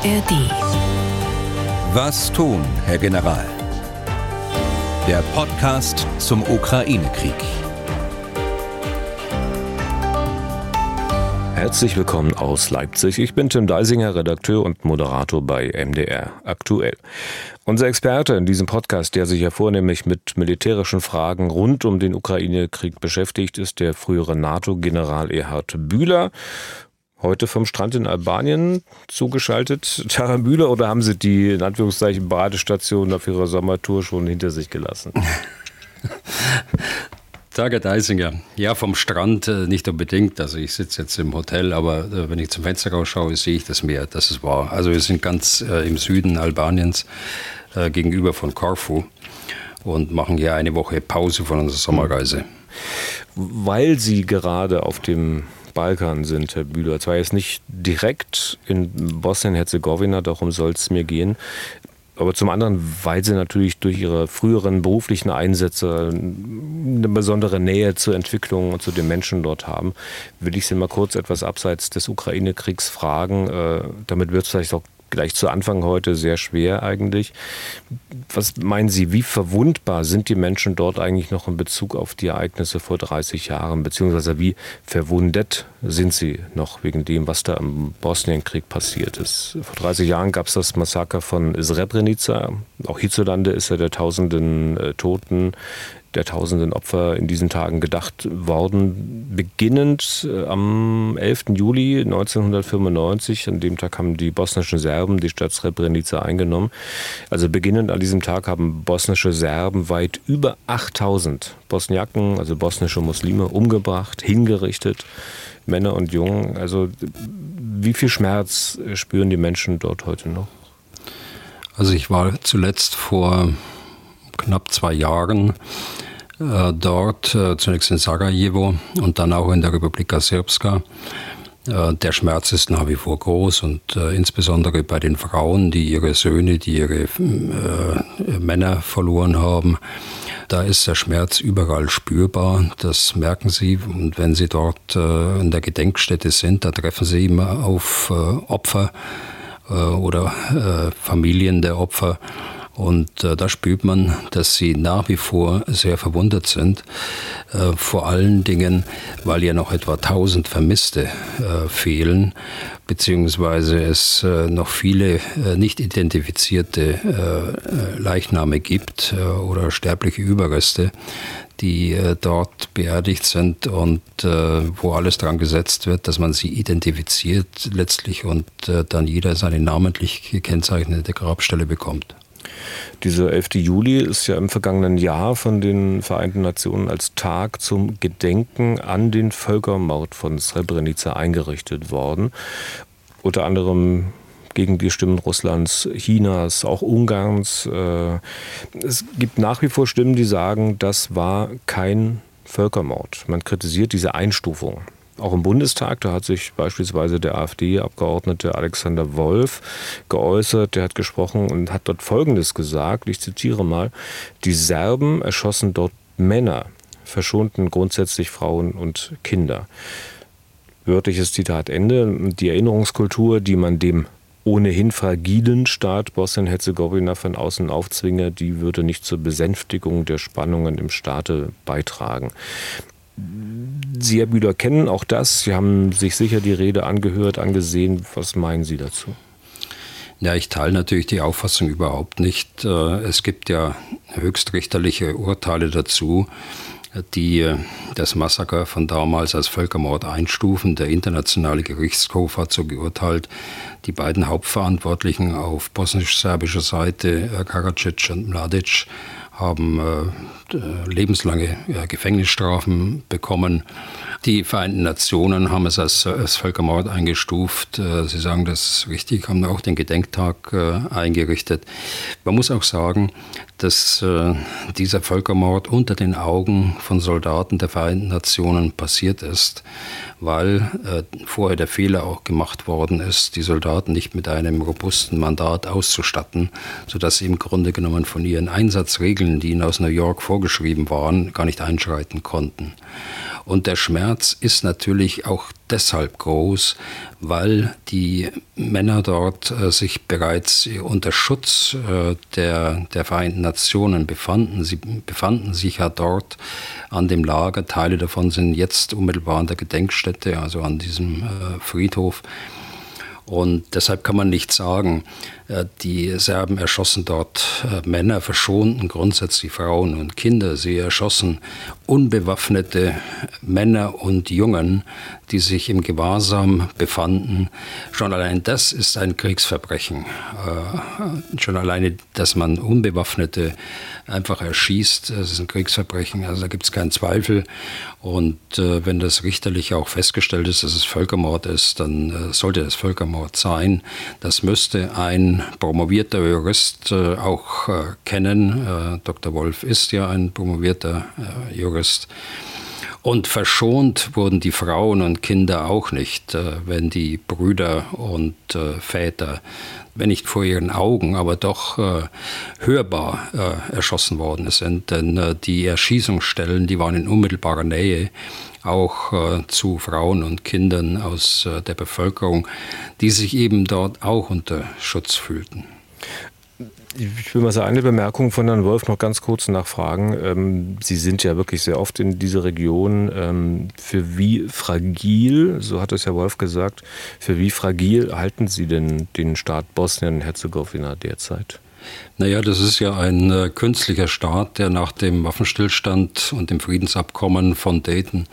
ARD. Was tun, Herr General? Der Podcast zum Ukraine-Krieg. Herzlich willkommen aus Leipzig. Ich bin Tim Deisinger, Redakteur und Moderator bei MDR aktuell. Unser Experte in diesem Podcast, der sich ja vornehmlich mit militärischen Fragen rund um den Ukraine-Krieg beschäftigt, ist der frühere NATO-General Erhard Bühler. Heute vom Strand in Albanien zugeschaltet. Herr Bühler, oder haben Sie die, in Anführungszeichen, Badestation auf Ihrer Sommertour schon hinter sich gelassen? Tag, Herr Deisinger. Ja, vom Strand nicht unbedingt. Also ich sitze jetzt im Hotel, aber wenn ich zum Fenster rausschaue, sehe ich das Meer. Das ist wahr. Also wir sind ganz im Süden Albaniens gegenüber von Korfu und machen hier eine Woche Pause von unserer Sommerreise. Weil Sie gerade auf dem Balkan sind, Herr Bühler, zwar jetzt nicht direkt in Bosnien-Herzegowina, darum soll es mir gehen, aber zum anderen, weil Sie natürlich durch Ihre früheren beruflichen Einsätze eine besondere Nähe zur Entwicklung und zu den Menschen dort haben, will ich Sie mal kurz etwas abseits des Ukraine-Kriegs fragen. Damit wird es vielleicht auch gleich zu Anfang heute sehr schwer eigentlich. Was meinen Sie, wie verwundbar sind die Menschen dort eigentlich noch in Bezug auf die Ereignisse vor 30 Jahren, beziehungsweise wie verwundet sind sie noch wegen dem, was da im Bosnienkrieg passiert ist? Vor 30 Jahren gab es das Massaker von Srebrenica. Auch hierzulande ist ja der tausenden Toten, der tausenden Opfer in diesen Tagen gedacht worden. Beginnend am 11. Juli 1995, an dem Tag haben die bosnischen Serben die Stadt Srebrenica eingenommen. Also beginnend an diesem Tag haben bosnische Serben weit über 8000 Bosniaken, also bosnische Muslime, umgebracht, hingerichtet, Männer und Jungen. Also wie viel Schmerz spüren die Menschen dort heute noch? Also ich war zuletzt vor knapp 2 Jahren dort, zunächst in Sarajevo und dann auch in der Republika Srpska. Der Schmerz ist nach wie vor groß und insbesondere bei den Frauen, die ihre Söhne, die ihre Männer verloren haben. Da ist der Schmerz überall spürbar, das merken Sie. Und wenn Sie dort in der Gedenkstätte sind, da treffen Sie immer auf Opfer oder Familien der Opfer. Und da spürt man, dass sie nach wie vor sehr verwundert sind. Vor allen Dingen, weil ja noch etwa 1000 Vermisste fehlen, beziehungsweise es noch viele nicht identifizierte Leichname gibt oder sterbliche Überreste, die dort beerdigt sind und wo alles dran gesetzt wird, dass man sie identifiziert letztlich und dann jeder seine namentlich gekennzeichnete Grabstelle bekommt. Dieser 11. Juli ist ja im vergangenen Jahr von den Vereinten Nationen als Tag zum Gedenken an den Völkermord von Srebrenica eingerichtet worden. Unter anderem gegen die Stimmen Russlands, Chinas, auch Ungarns. Es gibt nach wie vor Stimmen, die sagen, das war kein Völkermord. Man kritisiert diese Einstufung. Auch im Bundestag, da hat sich beispielsweise der AfD-Abgeordnete Alexander Wolf geäußert, der hat gesprochen und hat dort Folgendes gesagt, ich zitiere mal: Die Serben erschossen dort Männer, verschonten grundsätzlich Frauen und Kinder. Wörtliches Zitat Ende. Die Erinnerungskultur, die man dem ohnehin fragilen Staat Bosnien-Herzegowina von außen aufzwinge, die würde nicht zur Besänftigung der Spannungen im Staate beitragen. Sie, Herr Bühler, kennen auch das. Sie haben sich sicher die Rede angehört, angesehen. Was meinen Sie dazu? Ja, ich teile natürlich die Auffassung überhaupt nicht. Es gibt ja höchstrichterliche Urteile dazu, die das Massaker von damals als Völkermord einstufen. Der internationale Gerichtshof hat so geurteilt, die beiden Hauptverantwortlichen auf bosnisch-serbischer Seite, Karadzic und Mladic, haben lebenslange Gefängnisstrafen bekommen. Die Vereinten Nationen haben es als Völkermord eingestuft. Sie sagen, das ist richtig, haben auch den Gedenktag eingerichtet. Man muss auch sagen, dass dieser Völkermord unter den Augen von Soldaten der Vereinten Nationen passiert ist, weil vorher der Fehler auch gemacht worden ist, die Soldaten nicht mit einem robusten Mandat auszustatten, sodass sie im Grunde genommen von ihren Einsatzregeln, die ihnen aus New York vorgeschrieben waren, gar nicht einschreiten konnten. Und der Schmerz ist natürlich auch deshalb groß, weil die Männer dort sich bereits unter Schutz der Vereinten Nationen befanden. Sie befanden sich ja dort an dem Lager. Teile davon sind jetzt unmittelbar an der Gedenkstätte, also an diesem Friedhof. Und deshalb kann man nicht sagen, die Serben erschossen dort Männer, verschonten grundsätzlich Frauen und Kinder. Sie erschossen unbewaffnete Männer und Jungen, die sich im Gewahrsam befanden. Schon allein das ist ein Kriegsverbrechen. Schon alleine, dass man Unbewaffnete einfach erschießt, das ist ein Kriegsverbrechen. Also da gibt es keinen Zweifel. Und wenn das richterlich auch festgestellt ist, dass es Völkermord ist, dann sollte es Völkermord sein. Das müsste ein promovierter Jurist auch kennen. Dr. Wolf ist ja ein promovierter Jurist. Und verschont wurden die Frauen und Kinder auch nicht, wenn die Brüder und Väter, wenn nicht vor ihren Augen, aber doch hörbar erschossen worden sind. Denn die Erschießungsstellen, die waren in unmittelbarer Nähe auch zu Frauen und Kindern aus der Bevölkerung, die sich eben dort auch unter Schutz fühlten. Ich will mal so eine Bemerkung von Herrn Wolf noch ganz kurz nachfragen. Sie sind ja wirklich sehr oft in dieser Region. Für wie fragil, so hat es Herr Wolf gesagt, für wie fragil halten Sie denn den Staat Bosnien-Herzegowina derzeit? Naja, das ist ja ein künstlicher Staat, der nach dem Waffenstillstand und dem Friedensabkommen von Dayton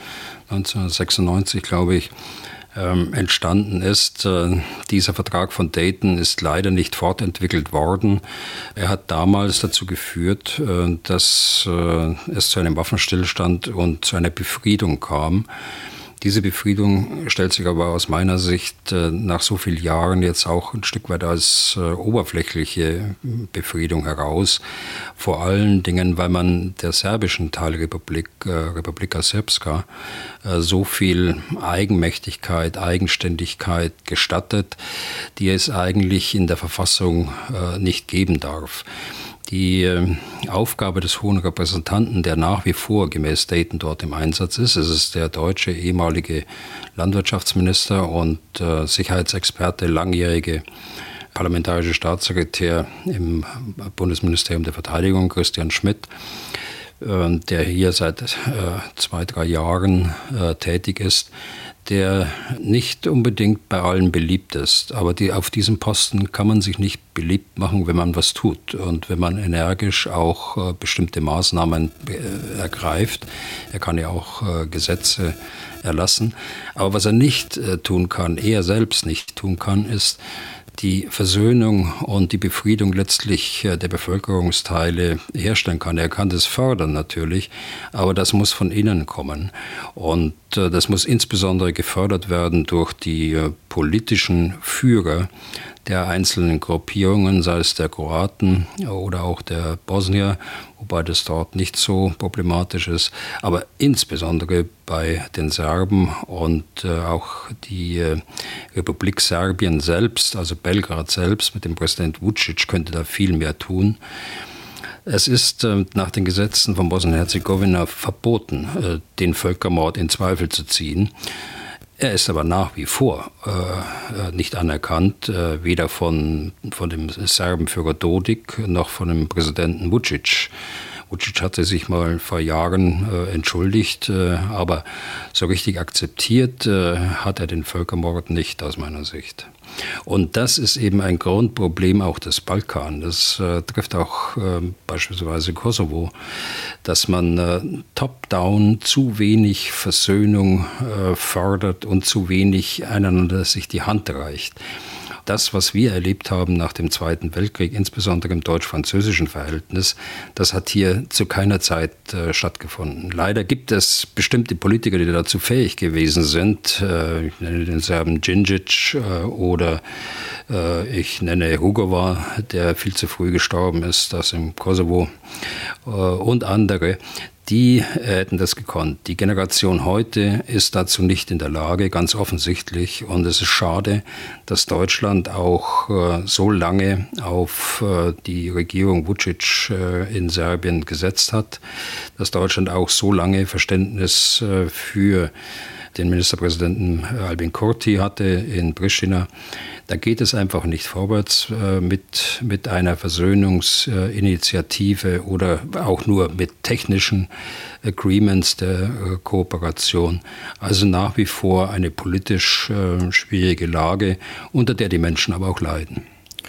1996, glaube ich, entstanden ist. Dieser Vertrag von Dayton ist leider nicht fortentwickelt worden. Er hat damals dazu geführt, dass es zu einem Waffenstillstand und zu einer Befriedung kam. Diese Befriedung stellt sich aber aus meiner Sicht nach so vielen Jahren jetzt auch ein Stück weit als oberflächliche Befriedung heraus. Vor allen Dingen, weil man der serbischen Teilrepublik, Republika Srpska, so viel Eigenmächtigkeit, Eigenständigkeit gestattet, die es eigentlich in der Verfassung nicht geben darf. Die Aufgabe des Hohen Repräsentanten, der nach wie vor gemäß Dayton dort im Einsatz ist, es ist der deutsche ehemalige Landwirtschaftsminister und Sicherheitsexperte, langjährige parlamentarische Staatssekretär im Bundesministerium der Verteidigung, Christian Schmidt, der hier seit 2-3 Jahren tätig ist, der nicht unbedingt bei allen beliebt ist. Aber auf diesem Posten kann man sich nicht beliebt machen, wenn man was tut und wenn man energisch auch bestimmte Maßnahmen ergreift. Er kann ja auch Gesetze erlassen. Aber was er nicht tun kann, er selbst nicht tun kann, ist die Versöhnung und die Befriedung letztlich der Bevölkerungsteile herstellen kann. Er kann das fördern natürlich, aber das muss von innen kommen. Und das muss insbesondere gefördert werden durch die politischen Führer der einzelnen Gruppierungen, sei es der Kroaten oder auch der Bosnier, wobei das dort nicht so problematisch ist, aber insbesondere bei den Serben und auch die Republik Serbien selbst, also Belgrad selbst mit dem Präsident Vučić, könnte da viel mehr tun. Es ist nach den Gesetzen von Bosnien-Herzegowina verboten, den Völkermord in Zweifel zu ziehen. Er ist aber nach wie vor nicht anerkannt, weder von dem Serbenführer Dodik noch von dem Präsidenten Vučić. Vučić hatte sich mal vor Jahren entschuldigt, aber so richtig akzeptiert hat er den Völkermord nicht aus meiner Sicht. Und das ist eben ein Grundproblem auch des Balkan. Das trifft auch beispielsweise Kosovo, dass man top-down zu wenig Versöhnung fördert und zu wenig einander sich die Hand reicht. Das, was wir erlebt haben nach dem Zweiten Weltkrieg, insbesondere im deutsch-französischen Verhältnis, das hat hier zu keiner Zeit stattgefunden. Leider gibt es bestimmte Politiker, die dazu fähig gewesen sind. Ich nenne den Serben Djindjic oder oder ich nenne Rugova, der viel zu früh gestorben ist, das im Kosovo und andere, die hätten das gekonnt. Die Generation heute ist dazu nicht in der Lage, ganz offensichtlich. Und es ist schade, dass Deutschland auch so lange auf die Regierung Vučić in Serbien gesetzt hat, dass Deutschland auch so lange Verständnis für den Ministerpräsidenten Albin Kurti hatte in Pristina. Da geht es einfach nicht vorwärts mit einer Versöhnungsinitiative oder auch nur mit technischen Agreements der Kooperation. Also nach wie vor eine politisch schwierige Lage, unter der die Menschen aber auch leiden.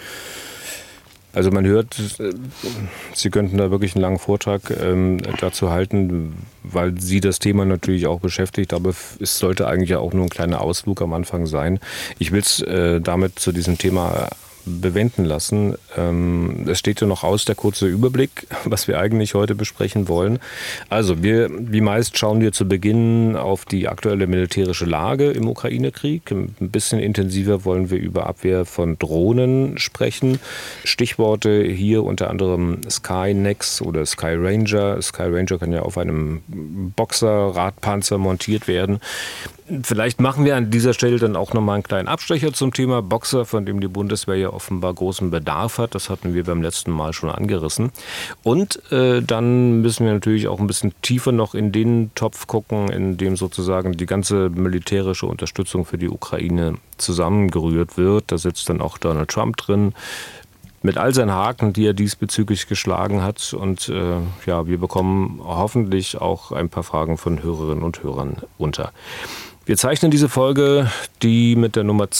Also man hört, Sie könnten da wirklich einen langen Vortrag dazu halten, weil Sie das Thema natürlich auch beschäftigt, aber es sollte eigentlich ja auch nur ein kleiner Ausflug am Anfang sein. Ich will es damit zu diesem Thema bewenden lassen. Es steht ja noch aus, der kurze Überblick, was wir eigentlich heute besprechen wollen. Also wie meist schauen wir zu Beginn auf die aktuelle militärische Lage im Ukraine-Krieg. Ein bisschen intensiver wollen wir über Abwehr von Drohnen sprechen. Stichworte hier unter anderem Skynex oder Sky Ranger. Sky Ranger kann ja auf einem Boxer-Radpanzer montiert werden. Vielleicht machen wir an dieser Stelle dann auch nochmal einen kleinen Abstecher zum Thema Boxer, von dem die Bundeswehr ja offenbar großen Bedarf hat. Das hatten wir beim letzten Mal schon angerissen. Und dann müssen wir natürlich auch ein bisschen tiefer noch in den Topf gucken, in dem sozusagen die ganze militärische Unterstützung für die Ukraine zusammengerührt wird. Da sitzt dann auch Donald Trump drin, mit all seinen Haken, die er diesbezüglich geschlagen hat. Und wir bekommen hoffentlich auch ein paar Fragen von Hörerinnen und Hörern unter. Wir zeichnen diese Folge, die mit der Nummer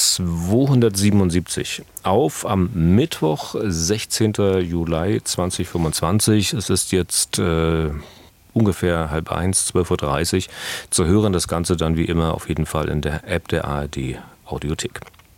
277, auf am Mittwoch, 16. Juli 2025. Es ist jetzt ungefähr 12:30 12:30 Uhr. Zu hören das Ganze dann wie immer auf jeden Fall in der App der ARD Audiothek.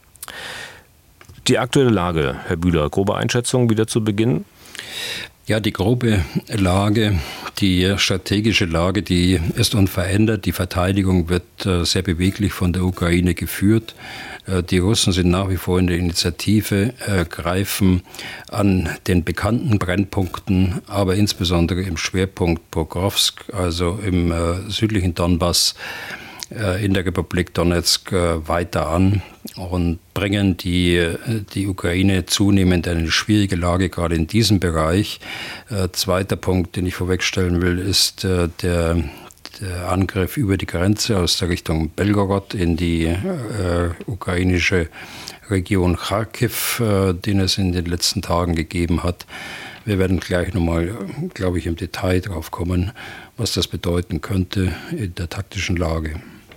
Die aktuelle Lage, Herr Bühler, grobe Einschätzung wieder zu Beginn? Ja, die grobe Lage, die strategische Lage, die ist unverändert. Die Verteidigung wird sehr beweglich von der Ukraine geführt. Die Russen sind nach wie vor in der Initiative, greifen an den bekannten Brennpunkten, aber insbesondere im Schwerpunkt Pokrovsk, also im südlichen Donbass, in der Republik Donetsk weiter an und bringen die Ukraine zunehmend in eine schwierige Lage, gerade in diesem Bereich. Zweiter Punkt, den ich vorwegstellen will, ist der Angriff über die Grenze aus der Richtung Belgorod in die ukrainische Region Charkiw, den es in den letzten Tagen gegeben hat. Wir werden gleich nochmal, glaube ich, im Detail drauf kommen, was das bedeuten könnte in der taktischen Lage.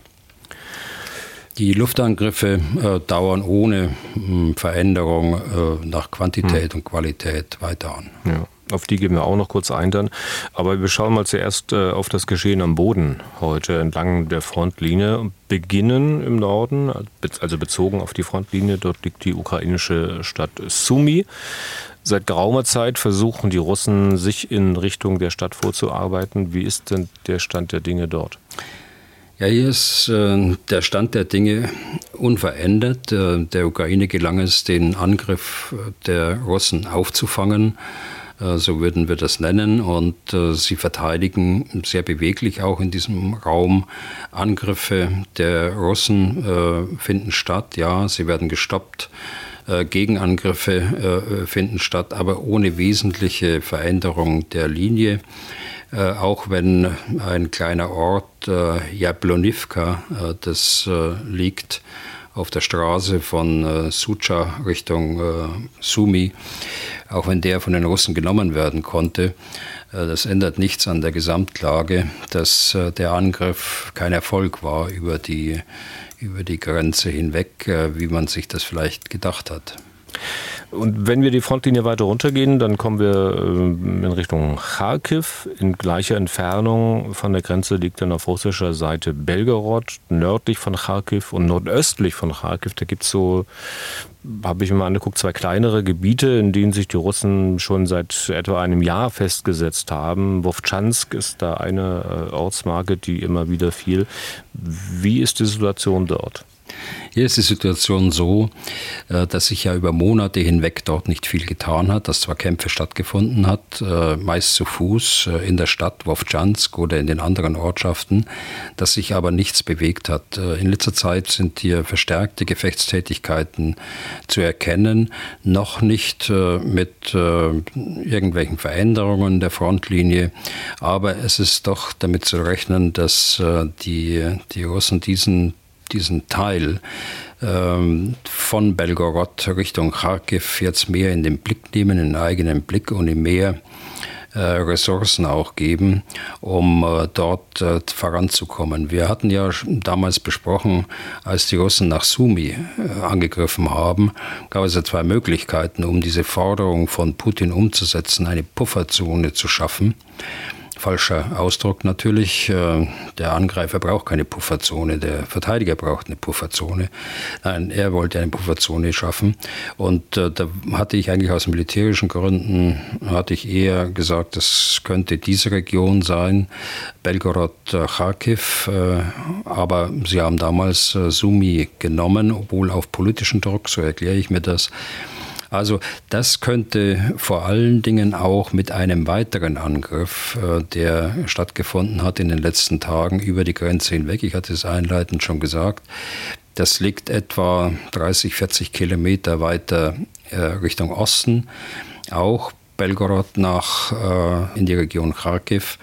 Die Luftangriffe dauern ohne Veränderung nach Quantität und Qualität weiter an. Ja, auf die gehen wir auch noch kurz ein dann. Aber wir schauen mal zuerst auf das Geschehen am Boden heute entlang der Frontlinie und beginnen im Norden, also bezogen auf die Frontlinie. Dort liegt die ukrainische Stadt Sumy. Seit geraumer Zeit versuchen die Russen, sich in Richtung der Stadt vorzuarbeiten. Wie ist denn der Stand der Dinge dort? Ja, hier ist der Stand der Dinge unverändert. Der Ukraine gelang es, den Angriff der Russen aufzufangen, so würden wir das nennen. Und sie verteidigen sehr beweglich auch in diesem Raum. Angriffe der Russen finden statt, ja, sie werden gestoppt. Gegenangriffe finden statt, aber ohne wesentliche Veränderung der Linie. Auch wenn ein kleiner Ort, Jablonivka, das liegt auf der Straße von Sucha Richtung Sumy, auch wenn der von den Russen genommen werden konnte, das ändert nichts an der Gesamtlage, dass der Angriff kein Erfolg war über die Grenze hinweg, wie man sich das vielleicht gedacht hat. Und wenn wir die Frontlinie weiter runtergehen, dann kommen wir in Richtung Charkiw. In gleicher Entfernung von der Grenze liegt dann auf russischer Seite Belgorod, nördlich von Charkiw und nordöstlich von Charkiw. Da gibt es so, habe ich mir mal angeguckt, 2 kleinere Gebiete, in denen sich die Russen schon seit etwa einem Jahr festgesetzt haben. Wowchansk ist da eine Ortsmarke, die immer wieder fiel. Wie ist die Situation dort? Hier ist die Situation so, dass sich ja über Monate hinweg dort nicht viel getan hat, dass zwar Kämpfe stattgefunden hat, meist zu Fuß in der Stadt Wowtschansk oder in den anderen Ortschaften, dass sich aber nichts bewegt hat. In letzter Zeit sind hier verstärkte Gefechtstätigkeiten zu erkennen, noch nicht mit irgendwelchen Veränderungen der Frontlinie, aber es ist doch damit zu rechnen, dass die Russen diesen Teil von Belgorod Richtung Charkiw jetzt mehr in den Blick nehmen, in den eigenen Blick und ihm mehr Ressourcen auch geben, um dort voranzukommen. Wir hatten ja damals besprochen, als die Russen nach Sumy angegriffen haben, gab es ja zwei Möglichkeiten, um diese Forderung von Putin umzusetzen, eine Pufferzone zu schaffen. Falscher Ausdruck natürlich. Der Angreifer braucht keine Pufferzone, der Verteidiger braucht eine Pufferzone. Nein, er wollte eine Pufferzone schaffen. Und da hatte ich eigentlich aus militärischen Gründen, eher gesagt, das könnte diese Region sein, Belgorod, Charkiw. Aber sie haben damals Sumy genommen, obwohl auf politischen Druck, so erkläre ich mir das. Also das könnte vor allen Dingen auch mit einem weiteren Angriff, der stattgefunden hat in den letzten Tagen über die Grenze hinweg, ich hatte es einleitend schon gesagt, das liegt etwa 30, 40 Kilometer weiter Richtung Osten, auch Belgorod in die Region Charkiw.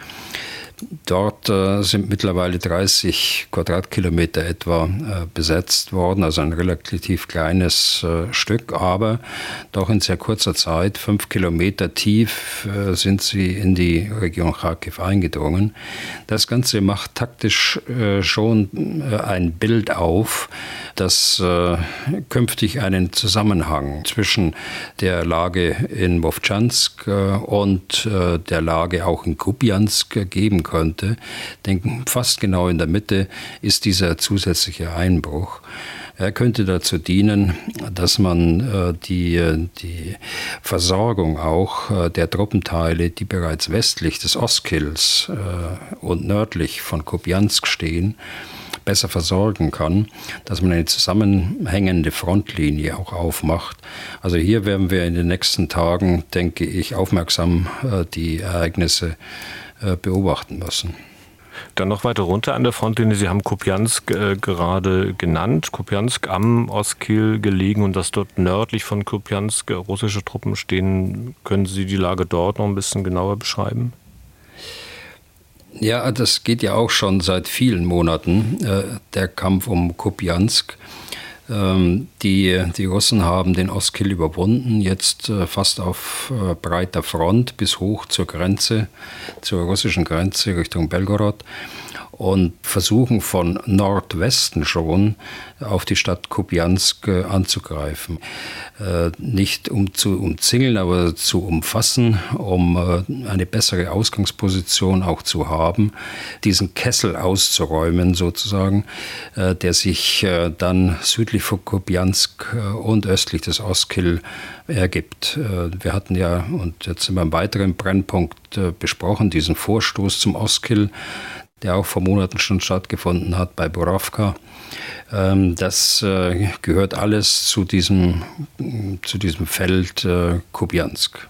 Dort sind mittlerweile 30 Quadratkilometer etwa besetzt worden, also ein relativ kleines Stück, aber doch in sehr kurzer Zeit, 5 Kilometer tief, sind sie in die Region Charkiw eingedrungen. Das Ganze macht taktisch schon ein Bild auf, das künftig einen Zusammenhang zwischen der Lage in Wowtschansk und der Lage auch in Kupiansk geben könnte. Denn fast genau in der Mitte ist dieser zusätzliche Einbruch. Er könnte dazu dienen, dass man die Versorgung auch der Truppenteile, die bereits westlich des Oskils und nördlich von Kupiansk stehen, besser versorgen kann, dass man eine zusammenhängende Frontlinie auch aufmacht. Also hier werden wir in den nächsten Tagen, denke ich, aufmerksam die Ereignisse beobachten müssen. Dann noch weiter runter an der Frontlinie. Sie haben Kupiansk gerade genannt. Kupiansk am Oskil gelegen und dass dort nördlich von Kupiansk russische Truppen stehen. Können Sie die Lage dort noch ein bisschen genauer beschreiben? Ja, das geht ja auch schon seit vielen Monaten, der Kampf um Kupiansk. Die Russen haben den Oskil überwunden, jetzt fast auf breiter Front bis hoch zur Grenze, zur russischen Grenze Richtung Belgorod und versuchen von Nordwesten schon auf die Stadt Kupiansk anzugreifen. Nicht um zu umzingeln, aber zu umfassen, um eine bessere Ausgangsposition auch zu haben, diesen Kessel auszuräumen sozusagen, der sich dann südlich von Kupiansk und östlich des Oskil ergibt. Wir hatten ja, und jetzt sind wir einen weiteren Brennpunkt besprochen, diesen Vorstoß zum Oskil, der auch vor Monaten schon stattgefunden hat bei Borovka. Das gehört alles zu diesem Feld Kupiansk.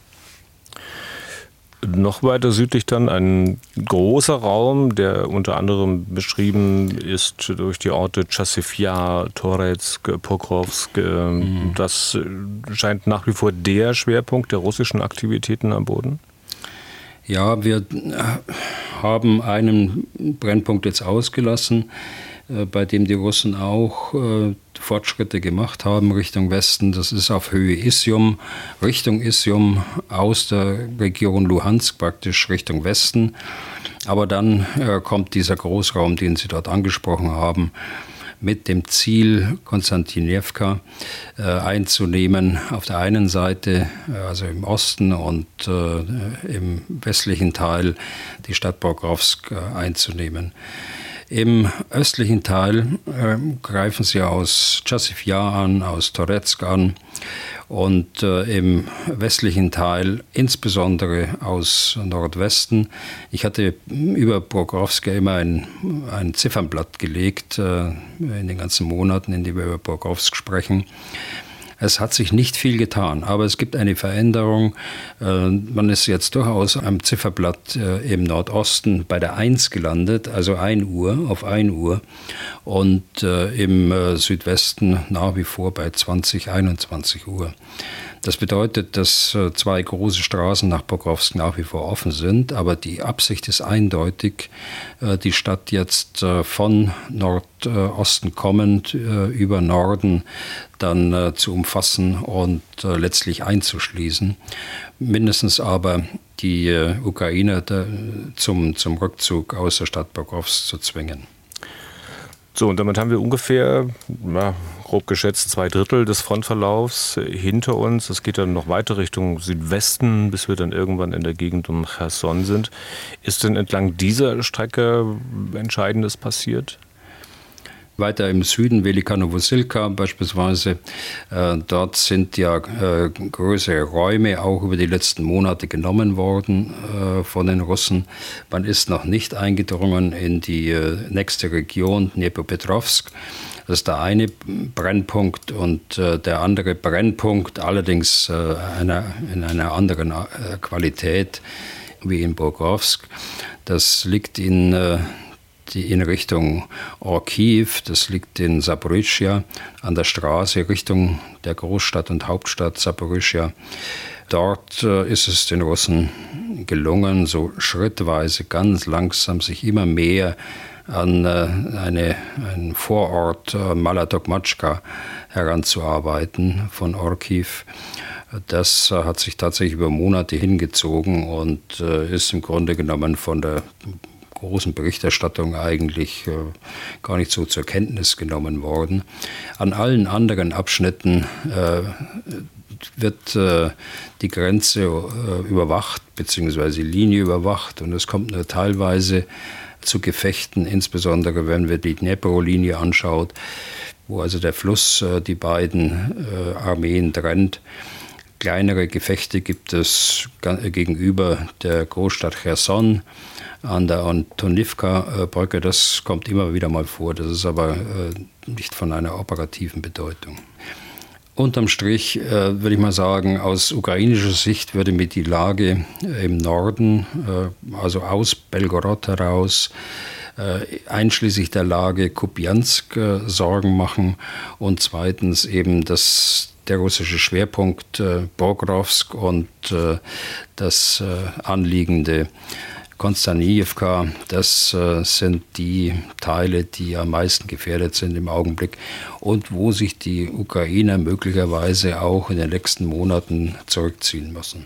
Noch weiter südlich dann ein großer Raum, der unter anderem beschrieben ist durch die Orte Chasiv-Yar, Toretsk, Pokrovsk. Das scheint nach wie vor der Schwerpunkt der russischen Aktivitäten am Boden. Ja, wir haben einen Brennpunkt jetzt ausgelassen, bei dem die Russen auch Fortschritte gemacht haben Richtung Westen. Das ist auf Höhe Isium, Richtung Isium, aus der Region Luhansk praktisch Richtung Westen. Aber dann kommt dieser Großraum, den Sie dort angesprochen haben, mit dem Ziel, Konstantinewka einzunehmen, auf der einen Seite, also im Osten und im westlichen Teil, die Stadt Pokrovsk einzunehmen. Im östlichen Teil greifen sie aus Chasiv Yar an, aus Toretsk an und im westlichen Teil insbesondere aus Nordwesten. Ich hatte über Pokrovsk immer ein Ziffernblatt gelegt in den ganzen Monaten, in denen wir über Pokrovsk sprechen. Es hat sich nicht viel getan, aber es gibt eine Veränderung. Man ist jetzt durchaus am Zifferblatt im Nordosten bei der 1 gelandet, also 1 Uhr auf 1 Uhr. Und im Südwesten nach wie vor bei 20, 21 Uhr. Das bedeutet, dass 2 große Straßen nach Pokrovsk nach wie vor offen sind, aber die Absicht ist eindeutig, die Stadt jetzt von Nordosten kommend über Norden dann zu umfassen und letztlich einzuschließen. Mindestens aber die Ukrainer zum Rückzug aus der Stadt Pokrovsk zu zwingen. So, und damit haben wir ungefähr, grob geschätzt, 2/3 des Frontverlaufs hinter uns. Es geht dann noch weiter Richtung Südwesten, bis wir dann irgendwann in der Gegend um Cherson sind. Ist denn entlang dieser Strecke Entscheidendes passiert? Weiter im Süden, Velika Novosilka beispielsweise, dort sind ja größere Räume auch über die letzten Monate genommen worden von den Russen. Man ist noch nicht eingedrungen in die nächste Region, Dnepropetrovsk. Das ist der eine Brennpunkt und der andere Brennpunkt, allerdings in einer anderen Qualität wie in Pokrovsk. Das liegt in Richtung Orkiv, das liegt in Saporischschja, an der Straße Richtung der Großstadt und Hauptstadt Saporischschja. Dort ist es den Russen gelungen, so schrittweise, ganz langsam, sich immer mehr an einen Vorort Malatokmatschka heranzuarbeiten von Orkiv. Das hat sich tatsächlich über Monate hingezogen und ist im Grunde genommen von der großen Berichterstattung eigentlich gar nicht so zur Kenntnis genommen worden. An allen anderen Abschnitten wird die Grenze überwacht, beziehungsweise die Linie überwacht und es kommt nur teilweise zu Gefechten, insbesondere wenn wir die Dnepro-Linie anschaut, wo also der Fluss die beiden Armeen trennt. Kleinere Gefechte gibt es gegenüber der Großstadt Cherson an der Antonivka-Brücke. Das kommt immer wieder mal vor, das ist aber nicht von einer operativen Bedeutung. Unterm Strich würde ich mal sagen, aus ukrainischer Sicht würde mir die Lage im Norden, also aus Belgorod heraus, einschließlich der Lage Kupiansk Sorgen machen und zweitens eben der russische Schwerpunkt Pokrovsk und das anliegende Konstantinivka, das sind die Teile, die am meisten gefährdet sind im Augenblick und wo sich die Ukrainer möglicherweise auch in den nächsten Monaten zurückziehen müssen.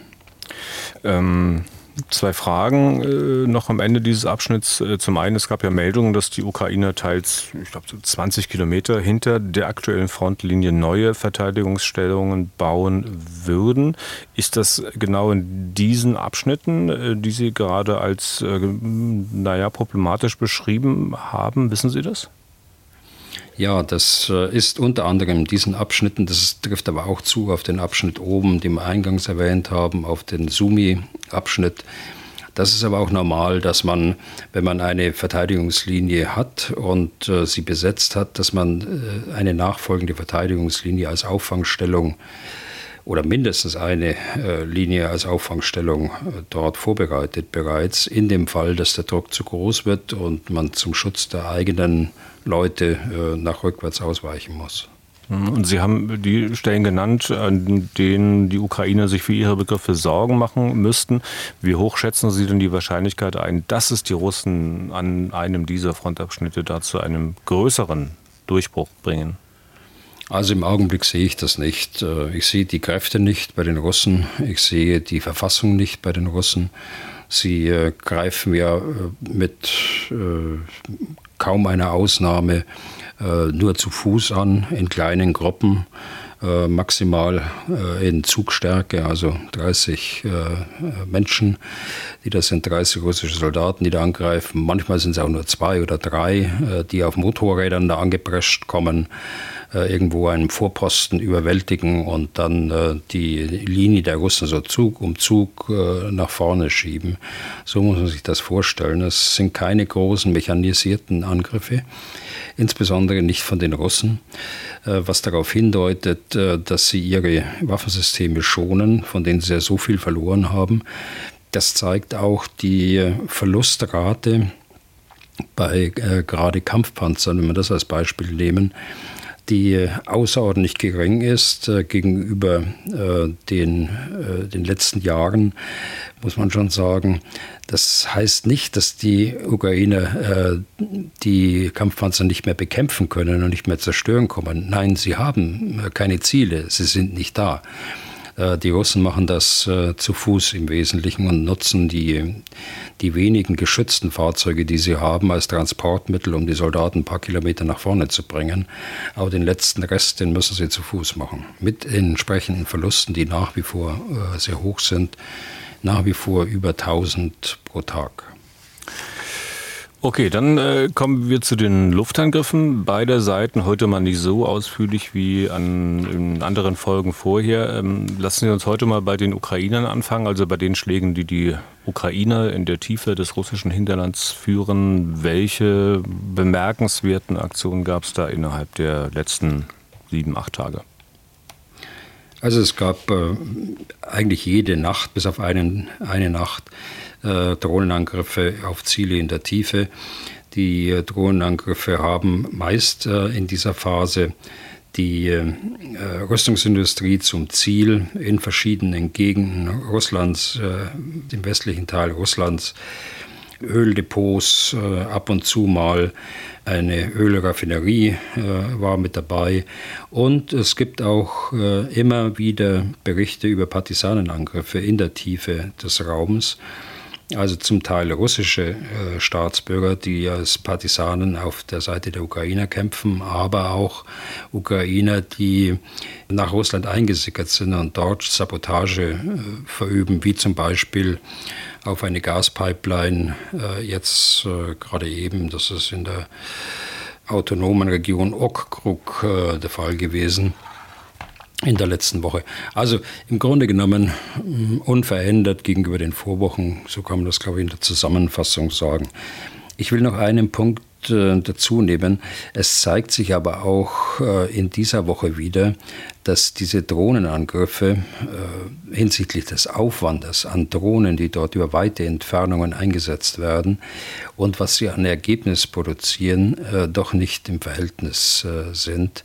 2 Fragen noch am Ende dieses Abschnitts. Zum einen, es gab ja Meldungen, dass die Ukrainer teils, ich glaube, so 20 Kilometer hinter der aktuellen Frontlinie neue Verteidigungsstellungen bauen würden. Ist das genau in diesen Abschnitten, die Sie gerade als problematisch beschrieben haben? Wissen Sie das? Ja, das ist unter anderem in diesen Abschnitten, das trifft aber auch zu auf den Abschnitt oben, den wir eingangs erwähnt haben, auf den Sumy-Abschnitt. Das ist aber auch normal, dass man, wenn man eine Verteidigungslinie hat und sie besetzt hat, dass man eine nachfolgende Verteidigungslinie als Auffangstellung oder mindestens eine Linie als Auffangstellung dort vorbereitet bereits, in dem Fall, dass der Druck zu groß wird und man zum Schutz der eigenen Leute nach rückwärts ausweichen muss. Und Sie haben die Stellen genannt, an denen die Ukrainer sich für ihre Begriffe Sorgen machen müssten. Wie hoch schätzen Sie denn die Wahrscheinlichkeit ein, dass es die Russen an einem dieser Frontabschnitte da zu einem größeren Durchbruch bringen? Also im Augenblick sehe ich das nicht. Ich sehe die Kräfte nicht bei den Russen. Ich sehe die Verfassung nicht bei den Russen. Sie greifen ja mit kaum einer Ausnahme nur zu Fuß an, in kleinen Gruppen. maximal in Zugstärke, also 30 Menschen, das sind 30 russische Soldaten, die da angreifen. Manchmal sind es auch nur 2 oder 3, die auf Motorrädern da angeprescht kommen, irgendwo einen Vorposten überwältigen und dann die Linie der Russen so Zug um Zug nach vorne schieben. So muss man sich das vorstellen. Es sind keine großen mechanisierten Angriffe, insbesondere nicht von den Russen, was darauf hindeutet, dass sie ihre Waffensysteme schonen, von denen sie ja so viel verloren haben. Das zeigt auch die Verlustrate bei gerade Kampfpanzern, wenn wir das als Beispiel nehmen, die außerordentlich gering ist gegenüber den letzten Jahren, muss man schon sagen. Das heißt nicht, dass die Ukrainer die Kampfpanzer nicht mehr bekämpfen können und nicht mehr zerstören können. Nein, sie haben keine Ziele, sie sind nicht da. Die Russen machen das zu Fuß im Wesentlichen und nutzen die wenigen geschützten Fahrzeuge, die sie haben, als Transportmittel, um die Soldaten ein paar Kilometer nach vorne zu bringen. Aber den letzten Rest, den müssen sie zu Fuß machen. Mit entsprechenden Verlusten, die nach wie vor sehr hoch sind, nach wie vor über 1000 pro Tag. Okay, dann kommen wir zu den Luftangriffen beider Seiten. Heute mal nicht so ausführlich wie in anderen Folgen vorher. Lassen Sie uns heute mal bei den Ukrainern anfangen, also bei den Schlägen, die die Ukrainer in der Tiefe des russischen Hinterlands führen. Welche bemerkenswerten Aktionen gab es da innerhalb der letzten 7-8 Tage? Also es gab eigentlich jede Nacht, bis auf eine Nacht, Drohnenangriffe auf Ziele in der Tiefe. Die Drohnenangriffe haben meist in dieser Phase die Rüstungsindustrie zum Ziel in verschiedenen Gegenden Russlands, im westlichen Teil Russlands, Öldepots, ab und zu mal eine Ölraffinerie war mit dabei. Und es gibt auch immer wieder Berichte über Partisanenangriffe in der Tiefe des Raums. Also zum Teil russische Staatsbürger, die als Partisanen auf der Seite der Ukrainer kämpfen, aber auch Ukrainer, die nach Russland eingesickert sind und dort Sabotage verüben, wie zum Beispiel auf eine Gaspipeline, jetzt gerade eben, das ist in der autonomen Region Okrug der Fall gewesen. In der letzten Woche. Also im Grunde genommen unverändert gegenüber den Vorwochen, so kann man das, glaube ich, in der Zusammenfassung sagen. Ich will noch einen Punkt dazu nehmen. Es zeigt sich aber auch in dieser Woche wieder, dass diese Drohnenangriffe hinsichtlich des Aufwandes an Drohnen, die dort über weite Entfernungen eingesetzt werden und was sie an Ergebnis produzieren, doch nicht im Verhältnis sind.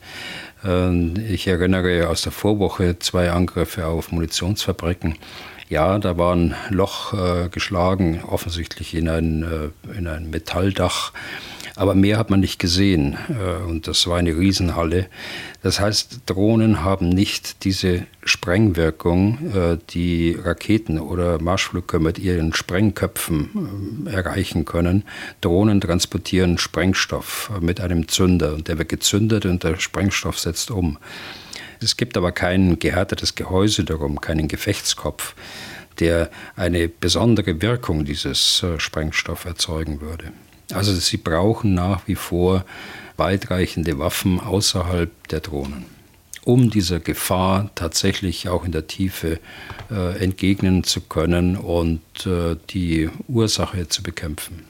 Ich erinnere aus der Vorwoche 2 Angriffe auf Munitionsfabriken. Ja, da war ein Loch geschlagen, offensichtlich in ein Metalldach. Aber mehr hat man nicht gesehen und das war eine Riesenhalle. Das heißt, Drohnen haben nicht diese Sprengwirkung, die Raketen oder Marschflugkörper mit ihren Sprengköpfen erreichen können. Drohnen transportieren Sprengstoff mit einem Zünder und der wird gezündet und der Sprengstoff setzt um. Es gibt aber kein gehärtetes Gehäuse darum, keinen Gefechtskopf, der eine besondere Wirkung dieses Sprengstoff erzeugen würde. Also sie brauchen nach wie vor weitreichende Waffen außerhalb der Drohnen, um dieser Gefahr tatsächlich auch in der Tiefe entgegnen zu können und die Ursache zu bekämpfen.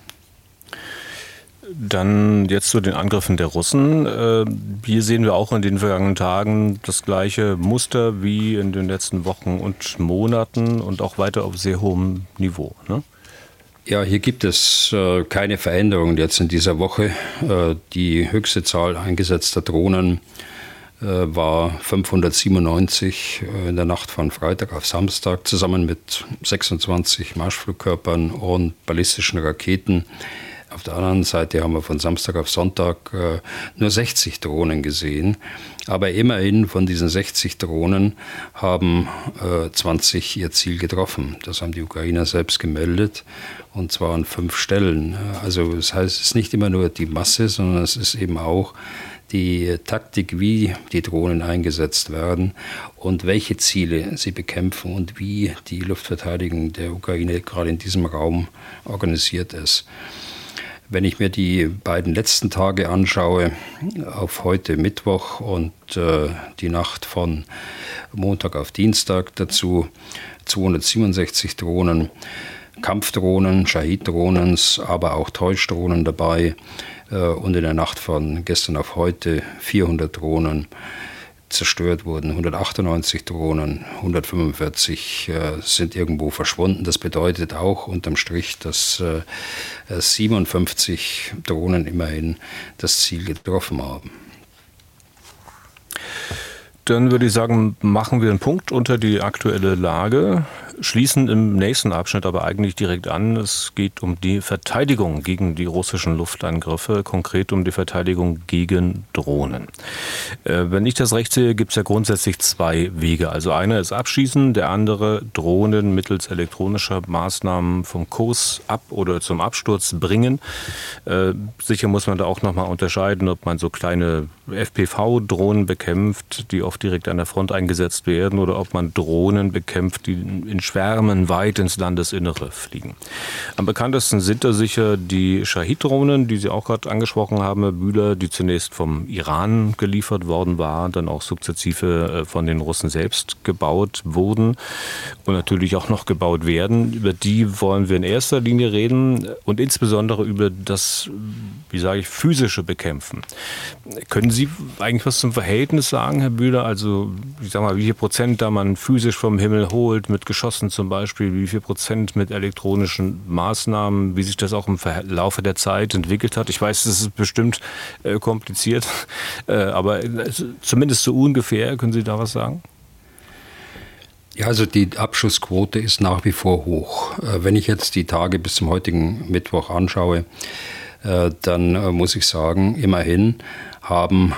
Dann jetzt zu den Angriffen der Russen. Hier sehen wir auch in den vergangenen Tagen das gleiche Muster wie in den letzten Wochen und Monaten und auch weiter auf sehr hohem Niveau, ne? Ja, hier gibt es keine Veränderungen jetzt in dieser Woche. Die höchste Zahl eingesetzter Drohnen war 597 in der Nacht von Freitag auf Samstag, zusammen mit 26 Marschflugkörpern und ballistischen Raketen. Auf der anderen Seite haben wir von Samstag auf Sonntag nur 60 Drohnen gesehen. Aber immerhin von diesen 60 Drohnen haben 20 ihr Ziel getroffen. Das haben die Ukrainer selbst gemeldet, und zwar an 5 Stellen. Also das heißt, es ist nicht immer nur die Masse, sondern es ist eben auch die Taktik, wie die Drohnen eingesetzt werden und welche Ziele sie bekämpfen und wie die Luftverteidigung der Ukraine gerade in diesem Raum organisiert ist. Wenn ich mir die beiden letzten Tage anschaue, auf heute Mittwoch und die Nacht von Montag auf Dienstag, dazu 267 Drohnen, Kampfdrohnen, Shahid-Drohnen, aber auch Täuschdrohnen dabei und in der Nacht von gestern auf heute 400 Drohnen zerstört wurden, 198 Drohnen, 145 sind irgendwo verschwunden. Das bedeutet auch unterm Strich, dass 57 Drohnen immerhin das Ziel getroffen haben. Dann würde ich sagen, machen wir einen Punkt unter die aktuelle Lage, schließen im nächsten Abschnitt aber eigentlich direkt an. Es geht um die Verteidigung gegen die russischen Luftangriffe, konkret um die Verteidigung gegen Drohnen. Wenn ich das recht sehe, gibt es ja grundsätzlich zwei Wege. Also einer ist Abschießen, der andere Drohnen mittels elektronischer Maßnahmen vom Kurs ab oder zum Absturz bringen. Sicher muss man da auch nochmal unterscheiden, ob man so kleine FPV-Drohnen bekämpft, die oft direkt an der Front eingesetzt werden, oder ob man Drohnen bekämpft, die in Schwärmen weit ins Landesinnere fliegen. Am bekanntesten sind da sicher die Shahid-Drohnen, die Sie auch gerade angesprochen haben, Herr Bühler, die zunächst vom Iran geliefert worden waren, dann auch sukzessive von den Russen selbst gebaut wurden und natürlich auch noch gebaut werden. Über die wollen wir in erster Linie reden und insbesondere über das, wie sage ich, physische Bekämpfen. Können Sie eigentlich was zum Verhältnis sagen, Herr Bühler? Also, ich sag mal, wie viel Prozent da man physisch vom Himmel holt, mit Geschossen zum Beispiel, wie viel Prozent mit elektronischen Maßnahmen, wie sich das auch im Laufe der Zeit entwickelt hat? Ich weiß, das ist bestimmt kompliziert, aber zumindest so ungefähr, können Sie da was sagen? Ja, also die Abschussquote ist nach wie vor hoch. Wenn ich jetzt die Tage bis zum heutigen Mittwoch anschaue, dann muss ich sagen, immerhin haben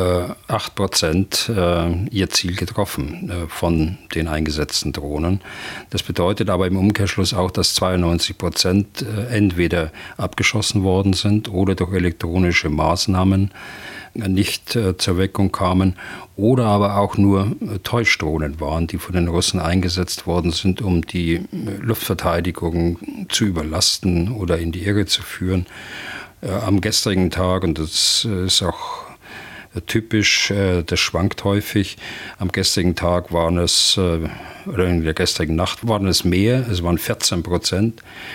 8% ihr Ziel getroffen von den eingesetzten Drohnen. Das bedeutet aber im Umkehrschluss auch, dass 92% entweder abgeschossen worden sind oder durch elektronische Maßnahmen nicht zur Wirkung kamen oder aber auch nur Täuschdrohnen waren, die von den Russen eingesetzt worden sind, um die Luftverteidigung zu überlasten oder in die Irre zu führen. Am gestrigen Tag, und das ist auch typisch, das schwankt häufig, am gestrigen Tag waren es, oder in der gestrigen Nacht waren es mehr, es waren 14%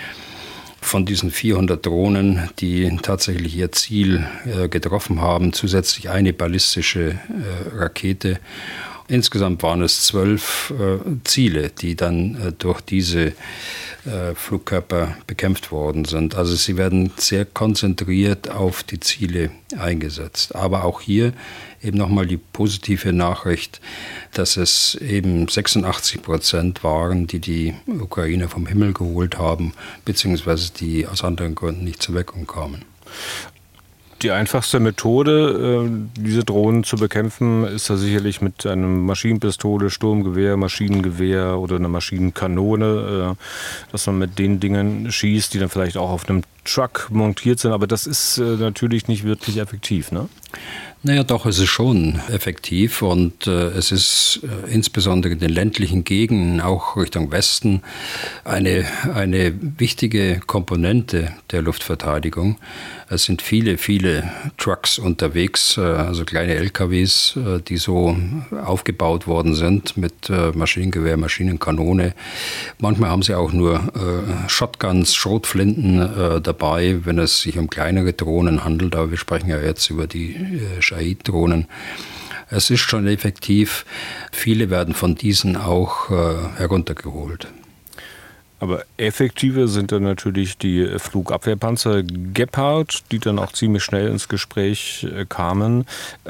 von diesen 400 Drohnen, die tatsächlich ihr Ziel getroffen haben, zusätzlich eine ballistische Rakete. Insgesamt waren es 12 Ziele, die dann durch diese Flugkörper bekämpft worden sind. Also sie werden sehr konzentriert auf die Ziele eingesetzt. Aber auch hier eben nochmal die positive Nachricht, dass es eben 86% waren, die die Ukrainer vom Himmel geholt haben, beziehungsweise die aus anderen Gründen nicht zur Wirkung kamen. Die einfachste Methode, diese Drohnen zu bekämpfen, ist ja sicherlich mit einer Maschinenpistole, Sturmgewehr, Maschinengewehr oder einer Maschinenkanone, dass man mit den Dingen schießt, die dann vielleicht auch auf einem Truck montiert sind. Aber das ist natürlich nicht wirklich effektiv, ne? Naja, doch, es ist schon effektiv und es ist insbesondere in den ländlichen Gegenden, auch Richtung Westen, eine wichtige Komponente der Luftverteidigung. Es sind viele Trucks unterwegs, also kleine LKWs, die so aufgebaut worden sind mit Maschinengewehr, Maschinenkanone. Manchmal haben sie auch nur Shotguns, Schrotflinten dabei, wenn es sich um kleinere Drohnen handelt. Aber wir sprechen ja jetzt über die Shahid-Drohnen. Es ist schon effektiv. Viele werden von diesen auch heruntergeholt. Aber effektiver sind dann natürlich die Flugabwehrpanzer Gepard, die dann auch ziemlich schnell ins Gespräch kamen.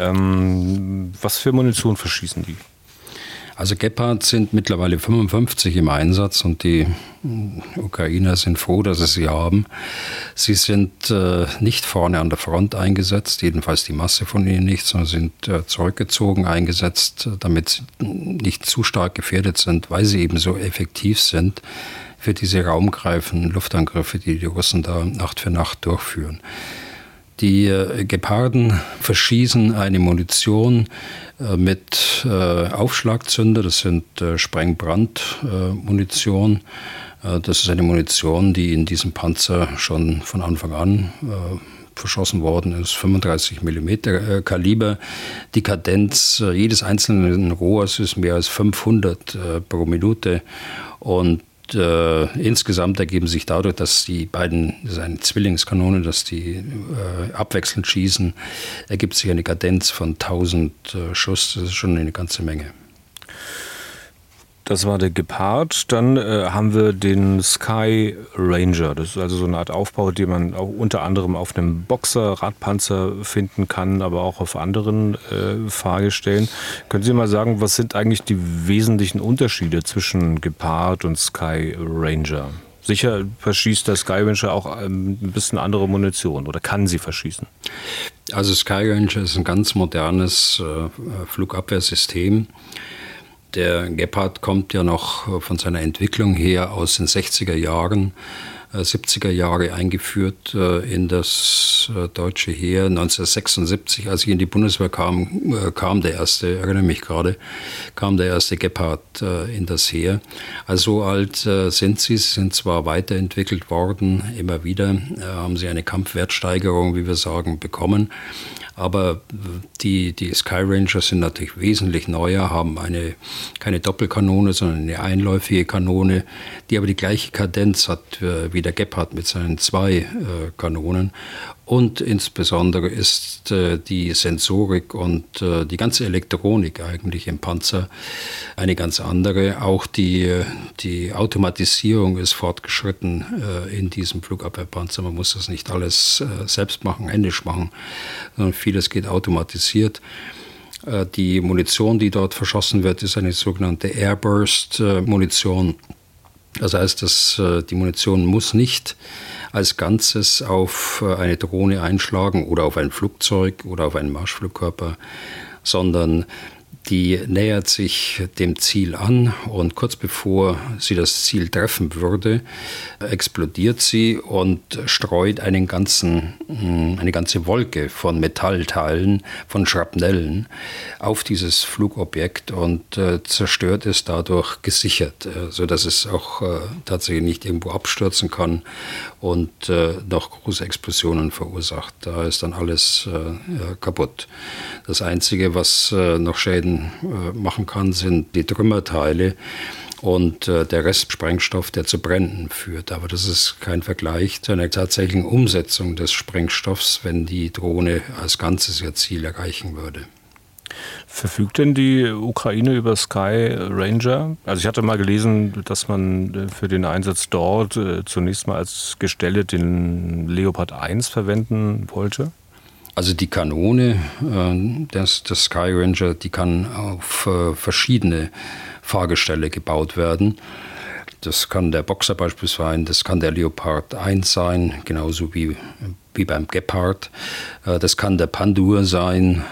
Was für Munition verschießen die? Also Gepard sind mittlerweile 55 im Einsatz und die Ukrainer sind froh, dass sie sie haben. Sie sind nicht vorne an der Front eingesetzt, jedenfalls die Masse von ihnen nicht, sondern sind zurückgezogen eingesetzt, damit sie nicht zu stark gefährdet sind, weil sie eben so effektiv sind für diese raumgreifenden Luftangriffe, die die Russen da Nacht für Nacht durchführen. Die Geparden verschießen eine Munition mit Aufschlagzünder, das sind Sprengbrandmunition. Das ist eine Munition, die in diesem Panzer schon von Anfang an verschossen worden ist, 35 mm Kaliber. Die Kadenz jedes einzelnen Rohrs ist mehr als 500 pro Minute und insgesamt ergeben sich dadurch, dass die beiden, das ist eine Zwillingskanone, dass die abwechselnd schießen, ergibt sich eine Kadenz von 1000 Schuss. Das ist schon eine ganze Menge. Das war der Gepard. Dann haben wir den Sky Ranger. Das ist also so eine Art Aufbau, den man auch unter anderem auf einem Boxer-Radpanzer finden kann, aber auch auf anderen Fahrgestellen. Können Sie mal sagen, was sind eigentlich die wesentlichen Unterschiede zwischen Gepard und Sky Ranger? Sicher verschießt der Sky Ranger auch ein bisschen andere Munition oder kann sie verschießen? Also Sky Ranger ist ein ganz modernes Flugabwehrsystem. Der Gepard kommt ja noch von seiner Entwicklung her aus den 60er Jahren, 70er Jahre eingeführt in das deutsche Heer. 1976, als ich in die Bundeswehr kam der erste, erinnere mich gerade, kam der erste Gepard in das Heer. Also so alt sind sie sind zwar weiterentwickelt worden, immer wieder haben sie eine Kampfwertsteigerung, wie wir sagen, bekommen. Aber die Sky Ranger sind natürlich wesentlich neuer, haben keine Doppelkanone, sondern eine einläufige Kanone, die aber die gleiche Kadenz hat wie der Gepard mit seinen 2 Kanonen. Und insbesondere ist die Sensorik und die ganze Elektronik eigentlich im Panzer eine ganz andere. Auch die Automatisierung ist fortgeschritten in diesem Flugabwehrpanzer. Man muss das nicht alles selbst machen, händisch machen, sondern vieles geht automatisiert. Die Munition, die dort verschossen wird, ist eine sogenannte Airburst-Munition. Das heißt, dass die Munition muss nicht als Ganzes auf eine Drohne einschlagen oder auf ein Flugzeug oder auf einen Marschflugkörper, sondern die nähert sich dem Ziel an und kurz bevor sie das Ziel treffen würde, explodiert sie und streut eine ganze Wolke von Metallteilen, von Schrapnellen auf dieses Flugobjekt und zerstört es dadurch gesichert, sodass es auch tatsächlich nicht irgendwo abstürzen kann und noch große Explosionen verursacht. Da ist dann alles kaputt. Das Einzige, was noch Schäden machen kann, sind die Trümmerteile und der Restsprengstoff, der zu Bränden führt. Aber das ist kein Vergleich zu einer tatsächlichen Umsetzung des Sprengstoffs, wenn die Drohne als Ganzes ihr Ziel erreichen würde. Verfügt denn die Ukraine über Sky Ranger? Also ich hatte mal gelesen, dass man für den Einsatz dort zunächst mal als Gestelle den Leopard 1 verwenden wollte. Also die Kanone des Sky Ranger, die kann auf verschiedene Fahrgestelle gebaut werden. Das kann der Boxer beispielsweise sein, das kann der Leopard 1 sein, genauso wie beim Gepard. Das kann der Pandur sein,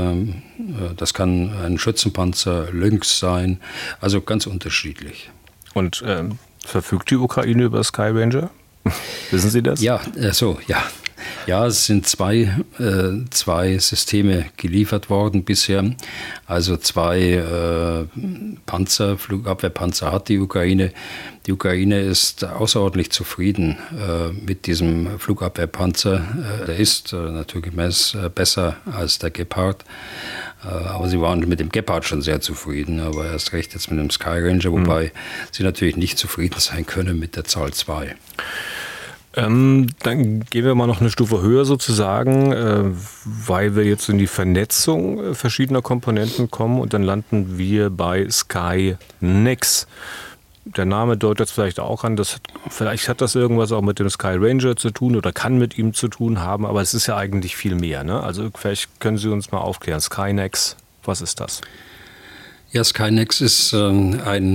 das kann ein Schützenpanzer Lynx sein, also ganz unterschiedlich. Und verfügt die Ukraine über Sky Ranger? Wissen Sie das? Ja, ja. Ja, es sind zwei Systeme geliefert worden bisher. Also 2 Flugabwehrpanzer hat die Ukraine. Die Ukraine ist außerordentlich zufrieden mit diesem Flugabwehrpanzer. Der ist naturgemäß besser als der Gepard. Aber sie waren mit dem Gepard schon sehr zufrieden, aber erst recht jetzt mit dem Sky Ranger, wobei sie natürlich nicht zufrieden sein können mit der Zahl 2. Dann gehen wir mal noch eine Stufe höher sozusagen, weil wir jetzt in die Vernetzung verschiedener Komponenten kommen und dann landen wir bei Skynex. Der Name deutet vielleicht auch an, vielleicht hat das irgendwas auch mit dem Sky Ranger zu tun oder kann mit ihm zu tun haben, aber es ist ja eigentlich viel mehr, ne? Also vielleicht können Sie uns mal aufklären. Skynex, was ist das? Ja, Skynex ist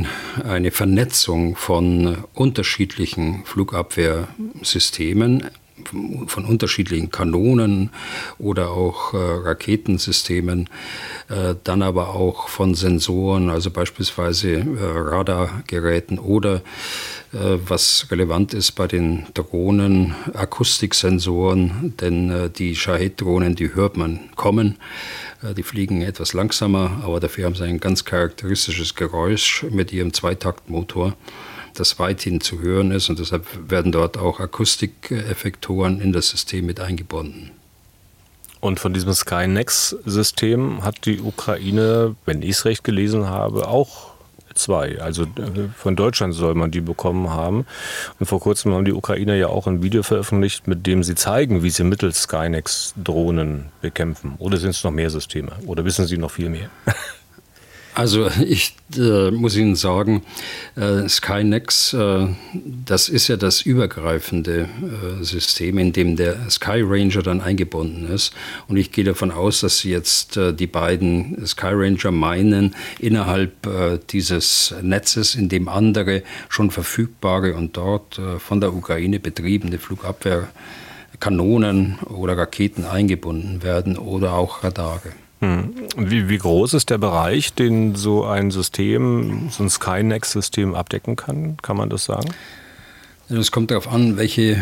eine Vernetzung von unterschiedlichen Flugabwehrsystemen. von unterschiedlichen Kanonen oder auch Raketensystemen, dann aber auch von Sensoren, also beispielsweise Radargeräten oder was relevant ist bei den Drohnen, Akustiksensoren, denn die Shahed-Drohnen, die hört man kommen. Die fliegen etwas langsamer, aber dafür haben sie ein ganz charakteristisches Geräusch mit ihrem Zweitaktmotor, das weithin zu hören ist, und deshalb werden dort auch Akustikeffektoren in das System mit eingebunden. Und von diesem Skynex-System hat die Ukraine, wenn ich es recht gelesen habe, auch 2. Also von Deutschland soll man die bekommen haben. Und vor kurzem haben die Ukrainer ja auch ein Video veröffentlicht, mit dem sie zeigen, wie sie mittels Skynex Drohnen bekämpfen. Oder sind es noch mehr Systeme? Oder wissen Sie noch viel mehr? Also ich muss Ihnen sagen, Skynex, das ist ja das übergreifende System, in dem der Sky Ranger dann eingebunden ist. Und ich gehe davon aus, dass Sie jetzt die beiden Sky Ranger meinen, innerhalb dieses Netzes, in dem andere schon verfügbare und dort von der Ukraine betriebene Flugabwehrkanonen oder Raketen eingebunden werden oder auch Radare. Wie groß ist der Bereich, den so ein System, so ein Skynex-System abdecken kann? Kann man das sagen? Es kommt darauf an, welche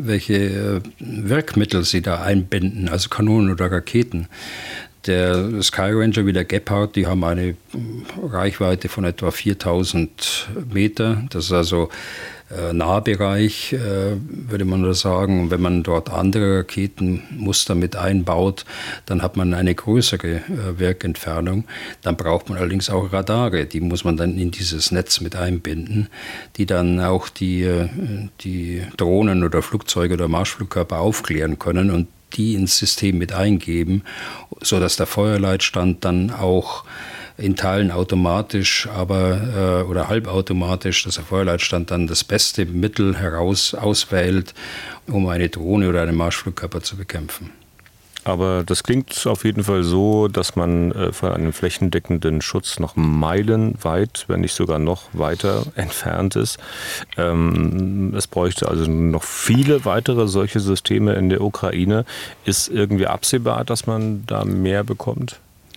Wirkmittel Sie da einbinden, also Kanonen oder Raketen. Der Sky Ranger wie der Gepard, die haben eine Reichweite von etwa 4000 Meter. Das ist also Nahbereich, würde man da sagen. Und wenn man dort andere Raketenmuster mit einbaut, dann hat man eine größere Wirkentfernung. Dann braucht man allerdings auch Radare. Die muss man dann in dieses Netz mit einbinden, die dann auch die Drohnen oder Flugzeuge oder Marschflugkörper aufklären können und die ins System mit eingeben, sodass der Feuerleitstand dann auch in Teilen automatisch, aber oder halbautomatisch, dass der Feuerleitstand dann das beste Mittel auswählt, um eine Drohne oder einen Marschflugkörper zu bekämpfen. Aber das klingt auf jeden Fall so, dass man von einem flächendeckenden Schutz noch meilenweit, wenn nicht sogar noch weiter entfernt ist. Es bräuchte also noch viele weitere solche Systeme in der Ukraine. Ist irgendwie absehbar, dass man da mehr bekommt?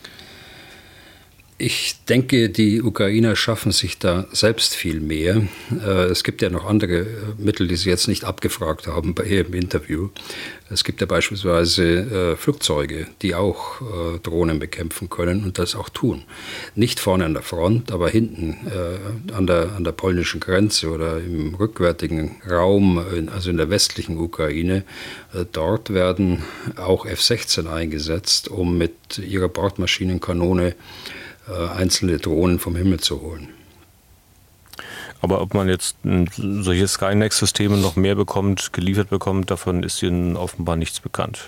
Ich denke, die Ukrainer schaffen sich da selbst viel mehr. Es gibt ja noch andere Mittel, die Sie jetzt nicht abgefragt haben bei Ihrem Interview. Es gibt ja beispielsweise Flugzeuge, die auch Drohnen bekämpfen können und das auch tun. Nicht vorne an der Front, aber hinten an der polnischen Grenze oder im rückwärtigen Raum, also in der westlichen Ukraine. Dort werden auch F-16 eingesetzt, um mit ihrer Bordmaschinenkanone einzelne Drohnen vom Himmel zu holen. Aber ob man jetzt solche Skynex-Systeme noch mehr geliefert bekommt, davon ist Ihnen offenbar nichts bekannt.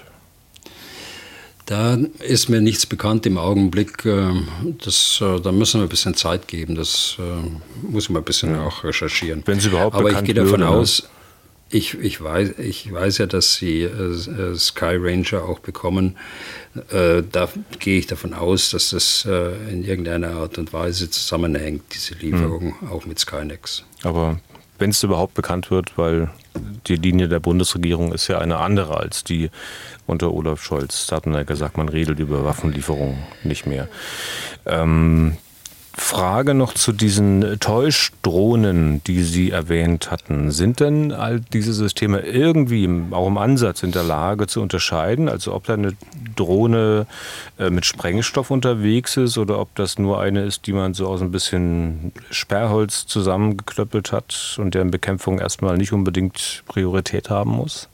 Da ist mir nichts bekannt im Augenblick. Da müssen wir ein bisschen Zeit geben. Das muss man ein bisschen auch recherchieren. Wenn Sie überhaupt Aber bekannt ich gehe davon würde, aus, ich weiß ja, dass Sie Sky Ranger auch bekommen. Da gehe ich davon aus, dass das in irgendeiner Art und Weise zusammenhängt, diese Lieferung, auch mit Skynex. Aber wenn es überhaupt bekannt wird, weil die Linie der Bundesregierung ist ja eine andere als die unter Olaf Scholz. Da hat man ja gesagt, man redet über Waffenlieferungen nicht mehr. Frage noch zu diesen Täuschdrohnen, die Sie erwähnt hatten. Sind denn all diese Systeme irgendwie auch im Ansatz in der Lage zu unterscheiden? Also ob da eine Drohne mit Sprengstoff unterwegs ist oder ob das nur eine ist, die man so aus ein bisschen Sperrholz zusammengeklöppelt hat und deren Bekämpfung erstmal nicht unbedingt Priorität haben muss?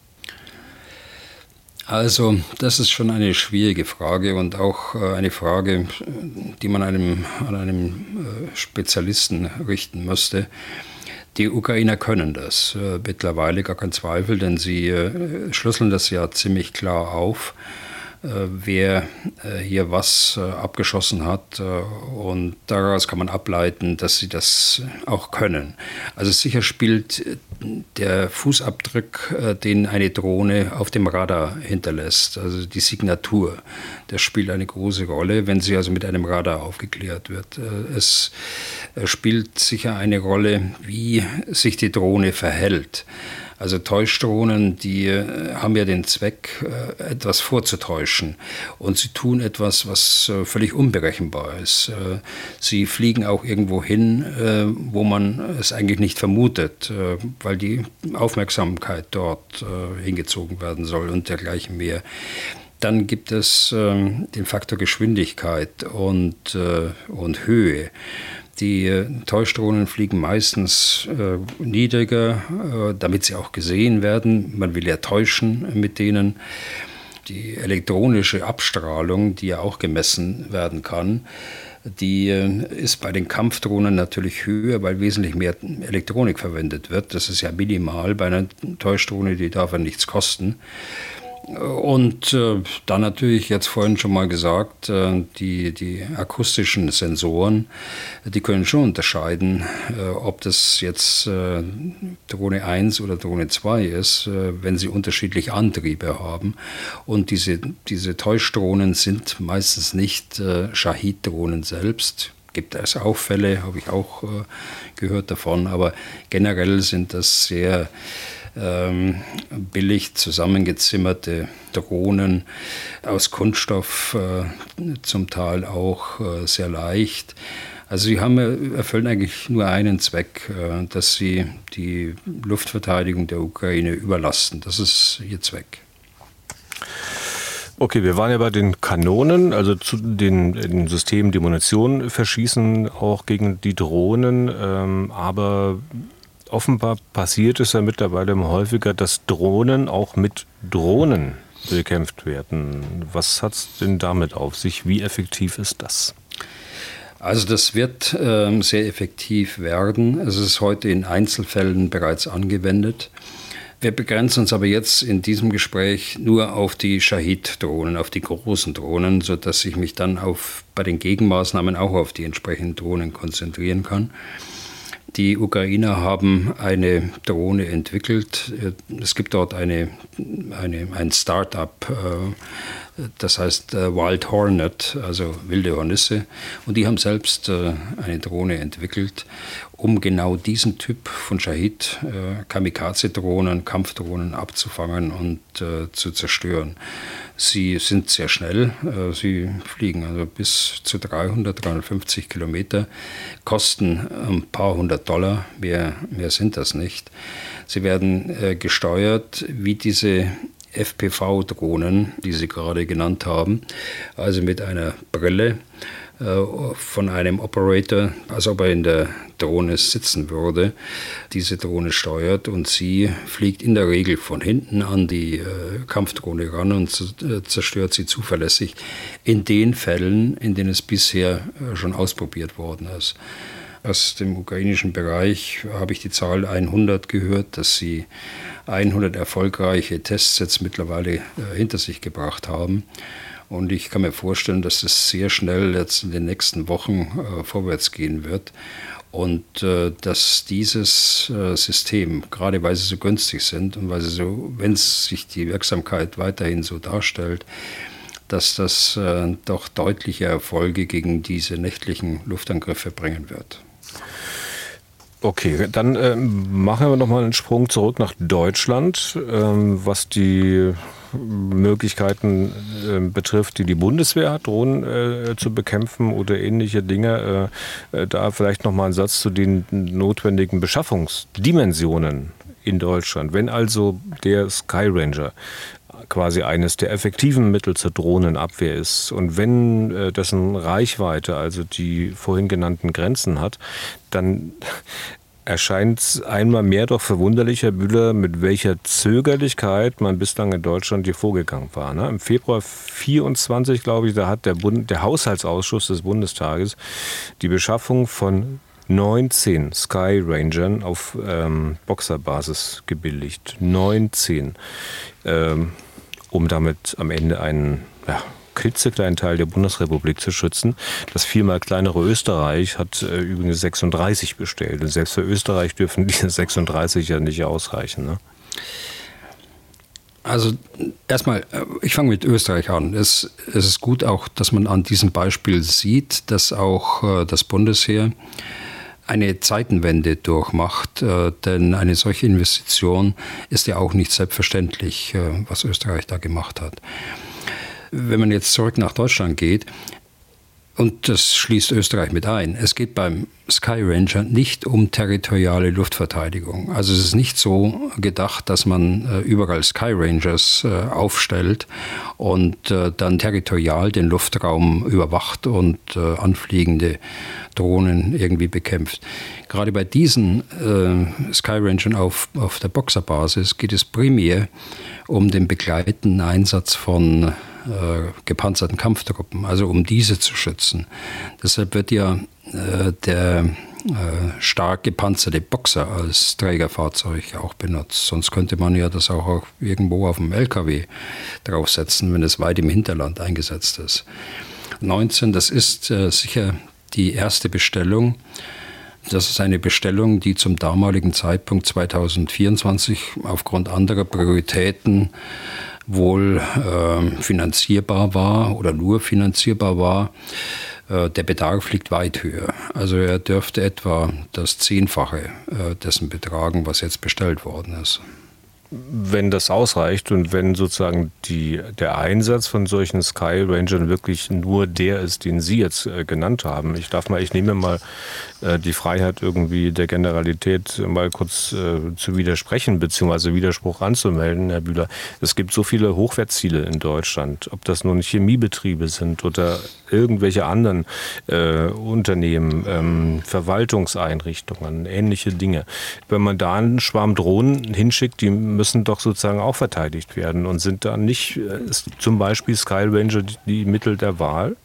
Also das ist schon eine schwierige Frage und auch eine Frage, die man an einem Spezialisten richten müsste. Die Ukrainer können das mittlerweile, gar kein Zweifel, denn sie schlüsseln das ja ziemlich klar auf, wer hier was abgeschossen hat, und daraus kann man ableiten, dass sie das auch können. Also sicher spielt der Fußabdruck, den eine Drohne auf dem Radar hinterlässt, also die Signatur, das spielt eine große Rolle, wenn sie also mit einem Radar aufgeklärt wird. Es spielt sicher eine Rolle, wie sich die Drohne verhält. Also Täuschdrohnen, die haben ja den Zweck, etwas vorzutäuschen. Und sie tun etwas, was völlig unberechenbar ist. Sie fliegen auch irgendwo hin, wo man es eigentlich nicht vermutet, weil die Aufmerksamkeit dort hingezogen werden soll und dergleichen mehr. Dann gibt es den Faktor Geschwindigkeit und Höhe. Die Täuschdrohnen fliegen meistens niedriger, damit sie auch gesehen werden. Man will ja täuschen mit denen. Die elektronische Abstrahlung, die ja auch gemessen werden kann, die ist bei den Kampfdrohnen natürlich höher, weil wesentlich mehr Elektronik verwendet wird. Das ist ja minimal bei einer Täuschdrohne, die darf ja nichts kosten. Und dann natürlich, jetzt vorhin schon mal gesagt, die akustischen Sensoren, die können schon unterscheiden, ob das jetzt Drohne 1 oder Drohne 2 ist, wenn sie unterschiedliche Antriebe haben. Und diese Täuschdrohnen sind meistens nicht Shahid-Drohnen selbst. Gibt es auch Fälle, habe ich auch gehört davon, aber generell sind das sehr billig zusammengezimmerte Drohnen aus Kunststoff, zum Teil auch sehr leicht. Also sie erfüllen eigentlich nur einen Zweck, dass sie die Luftverteidigung der Ukraine überlasten. Das ist ihr Zweck. Okay, wir waren ja bei den Kanonen, also zu den Systemen, die Munition verschießen, auch gegen die Drohnen, aber offenbar passiert es ja mittlerweile immer häufiger, dass Drohnen auch mit Drohnen bekämpft werden. Was hat es denn damit auf sich? Wie effektiv ist das? Also das wird sehr effektiv werden. Es ist heute in Einzelfällen bereits angewendet. Wir begrenzen uns aber jetzt in diesem Gespräch nur auf die Shahid-Drohnen, auf die großen Drohnen, sodass ich mich dann bei den Gegenmaßnahmen auch auf die entsprechenden Drohnen konzentrieren kann. Die Ukrainer haben eine Drohne entwickelt. Es gibt dort ein Start-up, das heißt Wild Hornet, also wilde Hornisse. Und die haben selbst eine Drohne entwickelt, um genau diesen Typ von Shahid, Kamikaze-Drohnen, Kampfdrohnen abzufangen und zu zerstören. Sie sind sehr schnell, sie fliegen also bis zu 350 Kilometer, kosten ein paar $100, mehr sind das nicht. Sie werden gesteuert wie diese FPV-Drohnen, die Sie gerade genannt haben, also mit einer Brille von einem Operator, als ob er in der Drohne sitzen würde, diese Drohne steuert und sie fliegt in der Regel von hinten an die Kampfdrohne ran und zerstört sie zuverlässig in den Fällen, in denen es bisher schon ausprobiert worden ist. Aus dem ukrainischen Bereich habe ich die Zahl 100 gehört, dass sie 100 erfolgreiche Tests jetzt mittlerweile hinter sich gebracht haben. Und ich kann mir vorstellen, dass das sehr schnell jetzt in den nächsten Wochen vorwärts gehen wird. Und dass dieses System, gerade weil sie so günstig sind und weil sie wenn sich die Wirksamkeit weiterhin so darstellt, dass das doch deutliche Erfolge gegen diese nächtlichen Luftangriffe bringen wird. Okay, dann machen wir nochmal einen Sprung zurück nach Deutschland, was die Möglichkeiten betrifft, die Bundeswehr hat, Drohnen zu bekämpfen oder ähnliche Dinge. Da vielleicht nochmal ein Satz zu den notwendigen Beschaffungsdimensionen in Deutschland. Wenn also der Skyranger quasi eines der effektiven Mittel zur Drohnenabwehr ist und wenn dessen Reichweite also die vorhin genannten Grenzen hat, dann erscheint es einmal mehr doch verwunderlich, Herr Bühler, mit welcher Zögerlichkeit man bislang in Deutschland hier vorgegangen war. Ne? Im Februar 24, glaube ich, da hat der Haushaltsausschuss des Bundestages die Beschaffung von 19 Skyrangern auf Boxerbasis gebilligt. 19. Um damit am Ende einen klitzekleinen Teil der Bundesrepublik zu schützen. Das viermal kleinere Österreich hat übrigens 36 bestellt. Und selbst für Österreich dürfen diese 36 ja nicht ausreichen. Ne? Also erstmal, ich fange mit Österreich an. Es ist gut auch, dass man an diesem Beispiel sieht, dass auch das Bundesheer eine Zeitenwende durchmacht, denn eine solche Investition ist ja auch nicht selbstverständlich, was Österreich da gemacht hat. Wenn man jetzt zurück nach Deutschland geht, und das schließt Österreich mit ein. Es geht beim Sky Ranger nicht um territoriale Luftverteidigung. Also es ist nicht so gedacht, dass man überall Sky Rangers aufstellt und dann territorial den Luftraum überwacht und anfliegende Drohnen irgendwie bekämpft. Gerade bei diesen Sky Rangern auf der Boxerbasis geht es primär um den begleitenden Einsatz von gepanzerten Kampftruppen, also um diese zu schützen. Deshalb wird ja der stark gepanzerte Boxer als Trägerfahrzeug auch benutzt. Sonst könnte man ja das auch irgendwo auf dem LKW draufsetzen, wenn es weit im Hinterland eingesetzt ist. 19, das ist sicher die erste Bestellung. Das ist eine Bestellung, die zum damaligen Zeitpunkt 2024 aufgrund anderer Prioritäten wohl finanzierbar war oder nur finanzierbar war. Der Bedarf liegt weit höher. Also er dürfte etwa das 10-fache dessen betragen, was jetzt bestellt worden ist. Wenn das ausreicht und wenn sozusagen der Einsatz von solchen Sky Rangern wirklich nur der ist, den Sie jetzt genannt haben. Ich nehme mal die Freiheit, irgendwie der Generalität mal kurz zu widersprechen, beziehungsweise Widerspruch anzumelden, Herr Bühler. Es gibt so viele Hochwertziele in Deutschland, ob das nun Chemiebetriebe sind oder irgendwelche anderen Unternehmen, Verwaltungseinrichtungen, ähnliche Dinge. Wenn man da einen Schwarm Drohnen hinschickt, die müssen doch sozusagen auch verteidigt werden und sind da nicht zum Beispiel Sky Ranger die Mittel der Wahl?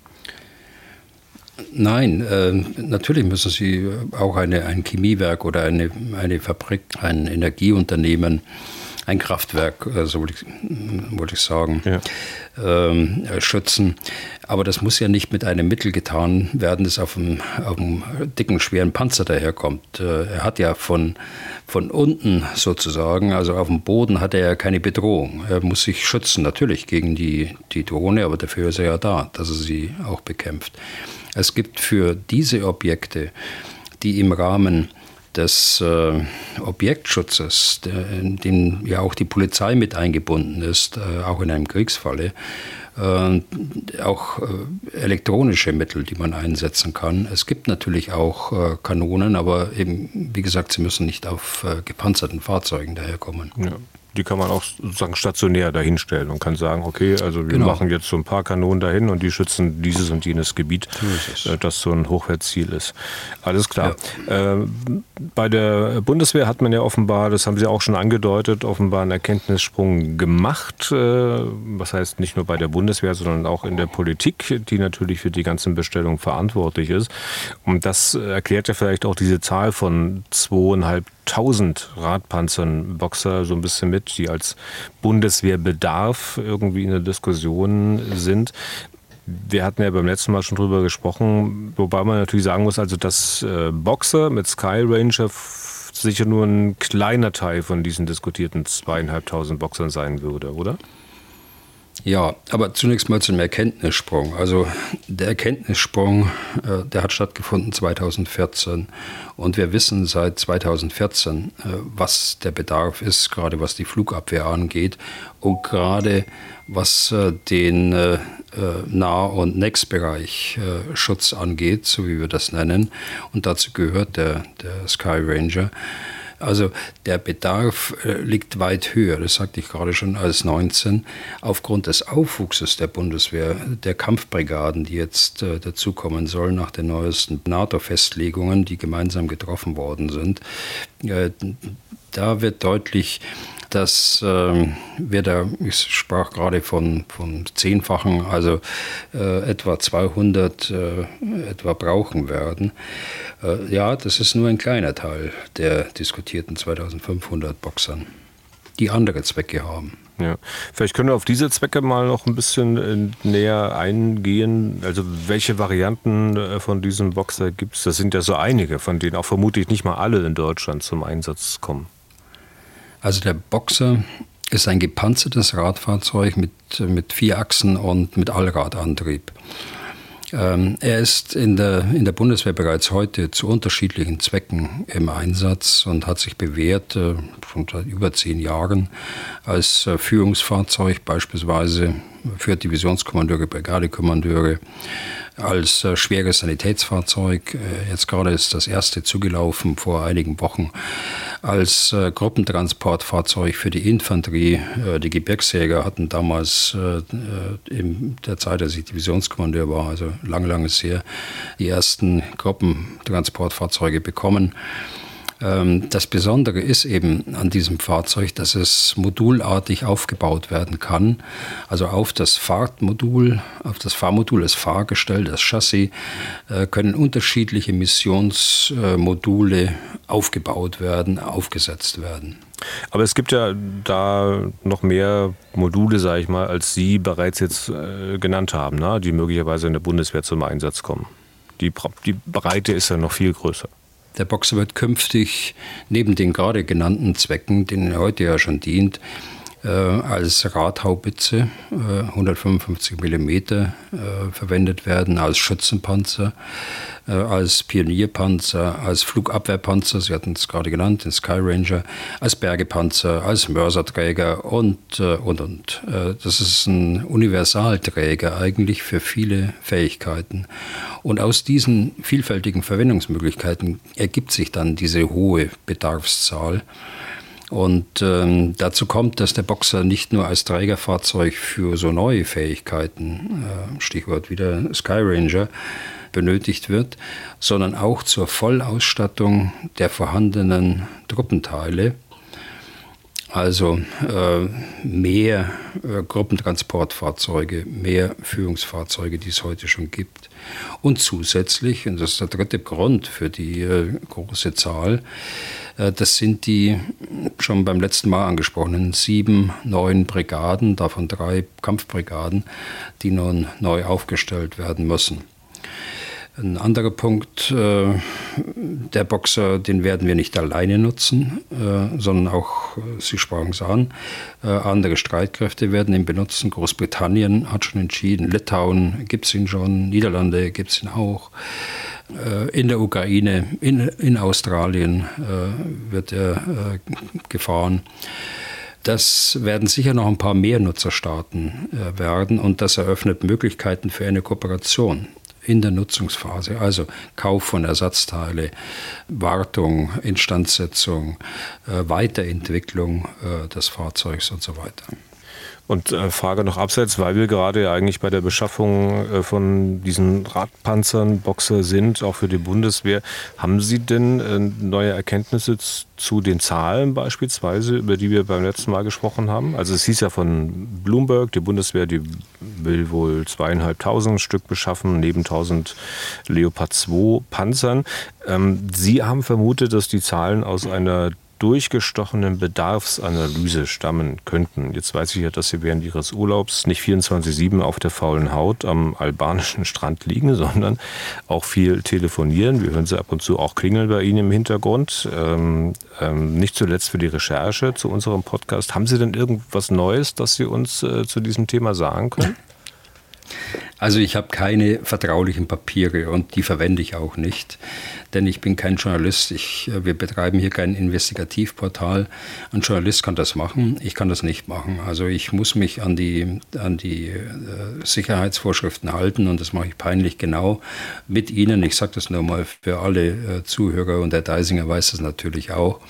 Nein, natürlich müssen sie auch ein Chemiewerk oder eine Fabrik, ein Energieunternehmen, ein Kraftwerk, so wollte ich sagen, ja, schützen. Aber das muss ja nicht mit einem Mittel getan werden, das auf einem dicken, schweren Panzer daherkommt. Er hat ja von unten sozusagen, also auf dem Boden hat er ja keine Bedrohung. Er muss sich schützen, natürlich gegen die Drohne, aber dafür ist er ja da, dass er sie auch bekämpft. Es gibt für diese Objekte, die im Rahmen des Objektschutzes, in dem ja auch die Polizei mit eingebunden ist, auch in einem Kriegsfalle, auch elektronische Mittel, die man einsetzen kann. Es gibt natürlich auch Kanonen, aber eben, wie gesagt, sie müssen nicht auf gepanzerten Fahrzeugen daherkommen. Ja. Die kann man auch sozusagen stationär dahinstellen und kann sagen, okay, also wir machen jetzt so ein paar Kanonen dahin und die schützen dieses und jenes Gebiet, das so ein Hochwertziel ist. Alles klar. Ja. Bei der Bundeswehr hat man ja offenbar, das haben Sie auch schon angedeutet, offenbar einen Erkenntnissprung gemacht. Was heißt nicht nur bei der Bundeswehr, sondern auch in der Politik, die natürlich für die ganzen Bestellungen verantwortlich ist. Und das erklärt ja vielleicht auch diese Zahl von 2.500 Radpanzern, Boxer so ein bisschen mit, die als Bundeswehrbedarf irgendwie in der Diskussion sind. Wir hatten ja beim letzten Mal schon drüber gesprochen, wobei man natürlich sagen muss, also dass Boxer mit Sky Ranger sicher nur ein kleiner Teil von diesen diskutierten 2.500 Boxern sein würde, oder? Ja, aber zunächst mal zum Erkenntnissprung. Also der Erkenntnissprung, der hat stattgefunden 2014 und wir wissen seit 2014, was der Bedarf ist, gerade was die Flugabwehr angeht und gerade was den Nah- und Next-Bereich Schutz angeht, so wie wir das nennen. Und dazu gehört der Sky Ranger. Also der Bedarf liegt weit höher, das sagte ich gerade schon, als 19. Aufgrund des Aufwuchses der Bundeswehr, der Kampfbrigaden, die jetzt dazukommen sollen nach den neuesten NATO-Festlegungen, die gemeinsam getroffen worden sind, da wird deutlich, dass ich sprach gerade von 10-fachen, also etwa 200 etwa brauchen werden. Ja, das ist nur ein kleiner Teil der diskutierten 2.500 Boxern, die andere Zwecke haben. Ja, vielleicht können wir auf diese Zwecke mal noch ein bisschen näher eingehen. Also welche Varianten von diesem Boxer gibt es? Das sind ja so einige, von denen auch vermutlich nicht mal alle in Deutschland zum Einsatz kommen. Also der Boxer ist ein gepanzertes Radfahrzeug mit 4 Achsen und mit Allradantrieb. Er ist in der Bundeswehr bereits heute zu unterschiedlichen Zwecken im Einsatz und hat sich bewährt, schon seit über 10 Jahren, als Führungsfahrzeug beispielsweise für Divisionskommandeure, Brigadekommandeure, als schweres Sanitätsfahrzeug. Jetzt gerade ist das erste zugelaufen vor einigen Wochen, als Gruppentransportfahrzeug für die Infanterie. Die Gebirgsjäger hatten damals in der Zeit, als ich Divisionskommandeur war, also lange her, die ersten Gruppentransportfahrzeuge bekommen. Das Besondere ist eben an diesem Fahrzeug, dass es modulartig aufgebaut werden kann. Also auf das Fahrmodul, das Fahrgestell, das Chassis, können unterschiedliche Missionsmodule aufgebaut werden, aufgesetzt werden. Aber es gibt ja da noch mehr Module, sage ich mal, als Sie bereits jetzt genannt haben, ne? Die möglicherweise in der Bundeswehr zum Einsatz kommen. Die Breite ist ja noch viel größer. Der Boxer wird künftig neben den gerade genannten Zwecken, denen er heute ja schon dient, als Radhaubitze 155 mm verwendet werden, als Schützenpanzer, als Pionierpanzer, als Flugabwehrpanzer, Sie hatten es gerade genannt, den Skyranger, als Bergepanzer, als Mörserträger und. Das ist ein Universalträger eigentlich für viele Fähigkeiten. Und aus diesen vielfältigen Verwendungsmöglichkeiten ergibt sich dann diese hohe Bedarfszahl. Und dazu kommt, dass der Boxer nicht nur als Trägerfahrzeug für so neue Fähigkeiten, Stichwort wieder Skyranger, benötigt wird, sondern auch zur Vollausstattung der vorhandenen Truppenteile. Also mehr Gruppentransportfahrzeuge, mehr Führungsfahrzeuge, die es heute schon gibt. Und zusätzlich, und das ist der dritte Grund für die große Zahl, das sind die schon beim letzten Mal angesprochenen 7 neuen Brigaden, davon 3 Kampfbrigaden, die nun neu aufgestellt werden müssen. Ein anderer Punkt, der Boxer, den werden wir nicht alleine nutzen, sondern auch, Sie sprachen es an, andere Streitkräfte werden ihn benutzen. Großbritannien hat schon entschieden, Litauen gibt es ihn schon, Niederlande gibt es ihn auch. In der Ukraine, in Australien wird er gefahren. Das werden sicher noch ein paar mehr Nutzerstaaten werden und das eröffnet Möglichkeiten für eine Kooperation in der Nutzungsphase, also Kauf von Ersatzteile, Wartung, Instandsetzung, Weiterentwicklung des Fahrzeugs und so weiter. Und Frage noch abseits, weil wir gerade ja eigentlich bei der Beschaffung von diesen Radpanzern Boxer sind, auch für die Bundeswehr. Haben Sie denn neue Erkenntnisse zu den Zahlen beispielsweise, über die wir beim letzten Mal gesprochen haben? Also es hieß ja von Bloomberg, die Bundeswehr, die will wohl 2.500 Stück beschaffen, neben 1.000 Leopard 2 Panzern. Sie haben vermutet, dass die Zahlen aus einer durchgestochenen Bedarfsanalyse stammen könnten. Jetzt weiß ich ja, dass Sie während Ihres Urlaubs nicht 24/7 auf der faulen Haut am albanischen Strand liegen, sondern auch viel telefonieren. Wir hören Sie ab und zu auch klingeln bei Ihnen im Hintergrund. Nicht zuletzt für die Recherche zu unserem Podcast. Haben Sie denn irgendwas Neues, das Sie uns zu diesem Thema sagen können? Also ich habe keine vertraulichen Papiere und die verwende ich auch nicht, denn ich bin kein Journalist. Wir betreiben hier kein Investigativportal. Ein Journalist kann das machen, ich kann das nicht machen. Also ich muss mich an die Sicherheitsvorschriften halten und das mache ich peinlich genau mit Ihnen. Ich sage das nur mal für alle Zuhörer und der Deisinger weiß das natürlich auch.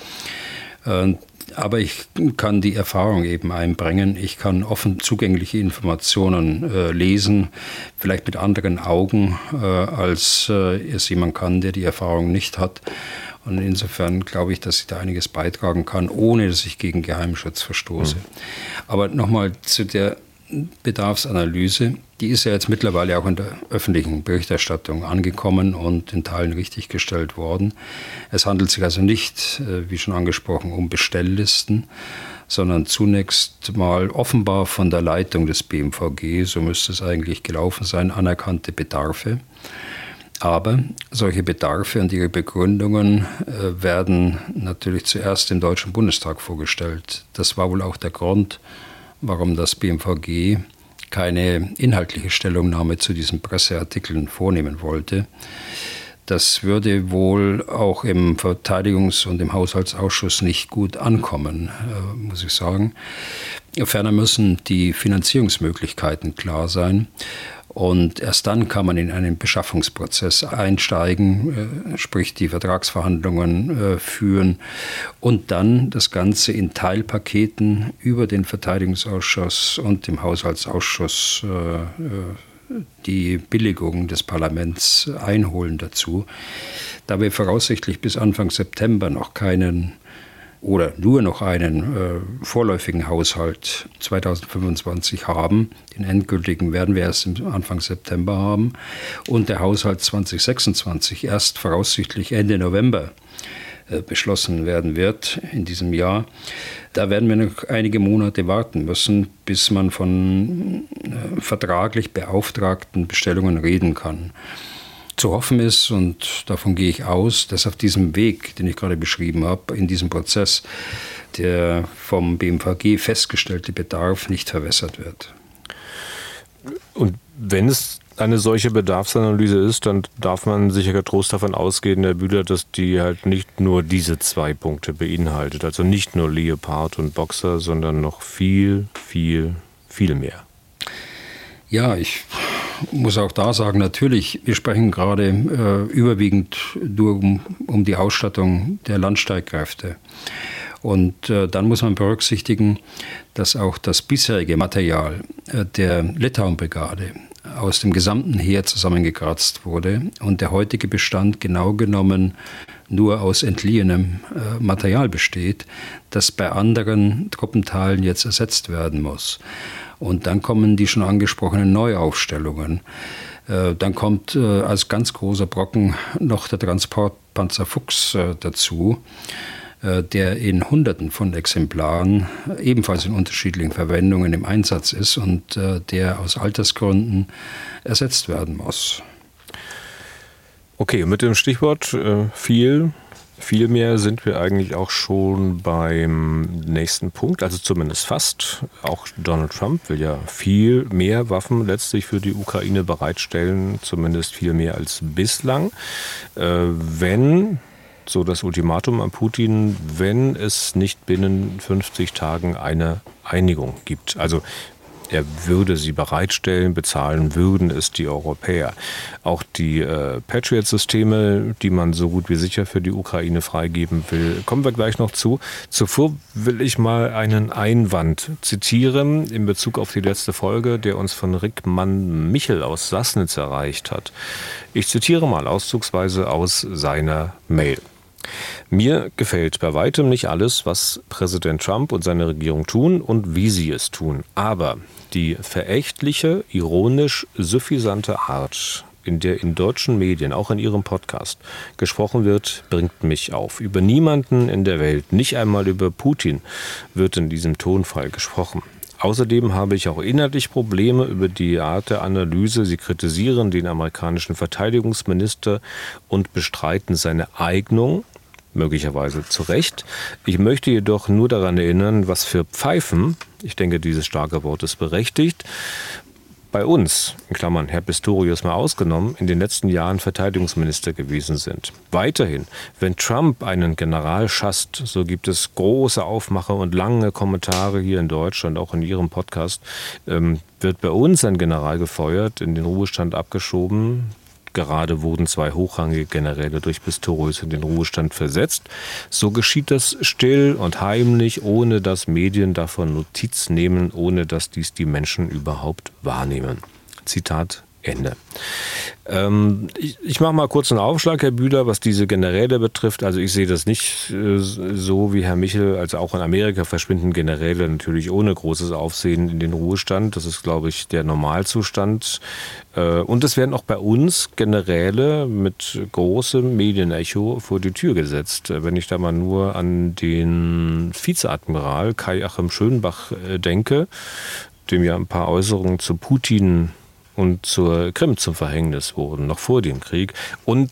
Aber ich kann die Erfahrung eben einbringen. Ich kann offen zugängliche Informationen lesen, vielleicht mit anderen Augen, als es jemand kann, der die Erfahrung nicht hat. Und insofern glaube ich, dass ich da einiges beitragen kann, ohne dass ich gegen Geheimschutz verstoße. Aber nochmal zu der Bedarfsanalyse. Die ist ja jetzt mittlerweile auch in der öffentlichen Berichterstattung angekommen und in Teilen richtiggestellt worden. Es handelt sich also nicht, wie schon angesprochen, um Bestelllisten, sondern zunächst mal offenbar von der Leitung des BMVG, so müsste es eigentlich gelaufen sein, anerkannte Bedarfe. Aber solche Bedarfe und ihre Begründungen werden natürlich zuerst im Deutschen Bundestag vorgestellt. Das war wohl auch der Grund, warum das BMVG keine inhaltliche Stellungnahme zu diesen Presseartikeln vornehmen wollte. Das würde wohl auch im Verteidigungs- und im Haushaltsausschuss nicht gut ankommen, muss ich sagen. Ferner müssen die Finanzierungsmöglichkeiten klar sein. Und erst dann kann man in einen Beschaffungsprozess einsteigen, sprich die Vertragsverhandlungen führen und dann das Ganze in Teilpaketen über den Verteidigungsausschuss und dem Haushaltsausschuss die Billigung des Parlaments einholen dazu. Da wir voraussichtlich bis Anfang September noch keinen oder nur noch einen vorläufigen Haushalt 2025 haben. Den endgültigen werden wir erst Anfang September haben. Und der Haushalt 2026 erst voraussichtlich Ende November beschlossen werden wird in diesem Jahr. Da werden wir noch einige Monate warten müssen, bis man von vertraglich beauftragten Bestellungen reden kann. Zu hoffen ist, und davon gehe ich aus, dass auf diesem Weg, den ich gerade beschrieben habe, in diesem Prozess, der vom BMVG festgestellte Bedarf nicht verwässert wird. Und wenn es eine solche Bedarfsanalyse ist, dann darf man sicher getrost davon ausgehen, Herr Bühler, dass die halt nicht nur diese 2 Punkte beinhaltet. Also nicht nur Leopard und Boxer, sondern noch viel, viel, viel mehr. Ja, ich muss auch da sagen, natürlich, wir sprechen gerade überwiegend nur um die Ausstattung der Landstreitkräfte. Und dann muss man berücksichtigen, dass auch das bisherige Material der Litauen-Brigade aus dem gesamten Heer zusammengekratzt wurde und der heutige Bestand genau genommen nur aus entliehenem Material besteht, das bei anderen Truppenteilen jetzt ersetzt werden muss. Und dann kommen die schon angesprochenen Neuaufstellungen. Dann kommt als ganz großer Brocken noch der Transportpanzer Fuchs dazu, der in Hunderten von Exemplaren ebenfalls in unterschiedlichen Verwendungen im Einsatz ist und der aus Altersgründen ersetzt werden muss. Okay, mit dem Stichwort viel mehr sind wir eigentlich auch schon beim nächsten Punkt, also zumindest fast. Auch Donald Trump will ja viel mehr Waffen letztlich für die Ukraine bereitstellen, zumindest viel mehr als bislang. Wenn, so das Ultimatum an Putin, wenn es nicht binnen 50 Tagen eine Einigung gibt. Also er würde sie bereitstellen, bezahlen würden es die Europäer. Auch die Patriot-Systeme, die man so gut wie sicher für die Ukraine freigeben will, kommen wir gleich noch zu. Zuvor will ich mal einen Einwand zitieren in Bezug auf die letzte Folge, der uns von Rickmann Michel aus Sassnitz erreicht hat. Ich zitiere mal auszugsweise aus seiner Mail. Mir gefällt bei weitem nicht alles, was Präsident Trump und seine Regierung tun und wie sie es tun. Aber die verächtliche, ironisch suffisante Art, in der in deutschen Medien, auch in Ihrem Podcast, gesprochen wird, bringt mich auf. Über niemanden in der Welt, nicht einmal über Putin, wird in diesem Tonfall gesprochen. Außerdem habe ich auch inhaltlich Probleme über die Art der Analyse. Sie kritisieren den amerikanischen Verteidigungsminister und bestreiten seine Eignung, möglicherweise zu Recht. Ich möchte jedoch nur daran erinnern, was für Pfeifen, ich denke, dieses starke Wort ist berechtigt, bei uns, in Klammern Herr Pistorius mal ausgenommen, in den letzten Jahren Verteidigungsminister gewesen sind. Weiterhin, wenn Trump einen General schasst, so gibt es große Aufmache und lange Kommentare hier in Deutschland, auch in Ihrem Podcast, wird bei uns ein General gefeuert, in den Ruhestand abgeschoben. Gerade wurden 2 hochrangige Generäle durch Pistorius in den Ruhestand versetzt. So geschieht das still und heimlich, ohne dass Medien davon Notiz nehmen, ohne dass dies die Menschen überhaupt wahrnehmen. Zitat Ende. Ich mache mal kurz einen Aufschlag, Herr Bühler, was diese Generäle betrifft. Also ich sehe das nicht so wie Herr Michel. Also auch in Amerika verschwinden Generäle natürlich ohne großes Aufsehen in den Ruhestand. Das ist, glaube ich, der Normalzustand. Und es werden auch bei uns Generäle mit großem Medienecho vor die Tür gesetzt. Wenn ich da mal nur an den Vizeadmiral Kai-Achim Schönbach denke, dem ja ein paar Äußerungen zu Putin und zur Krim zum Verhängnis wurden, noch vor dem Krieg. Und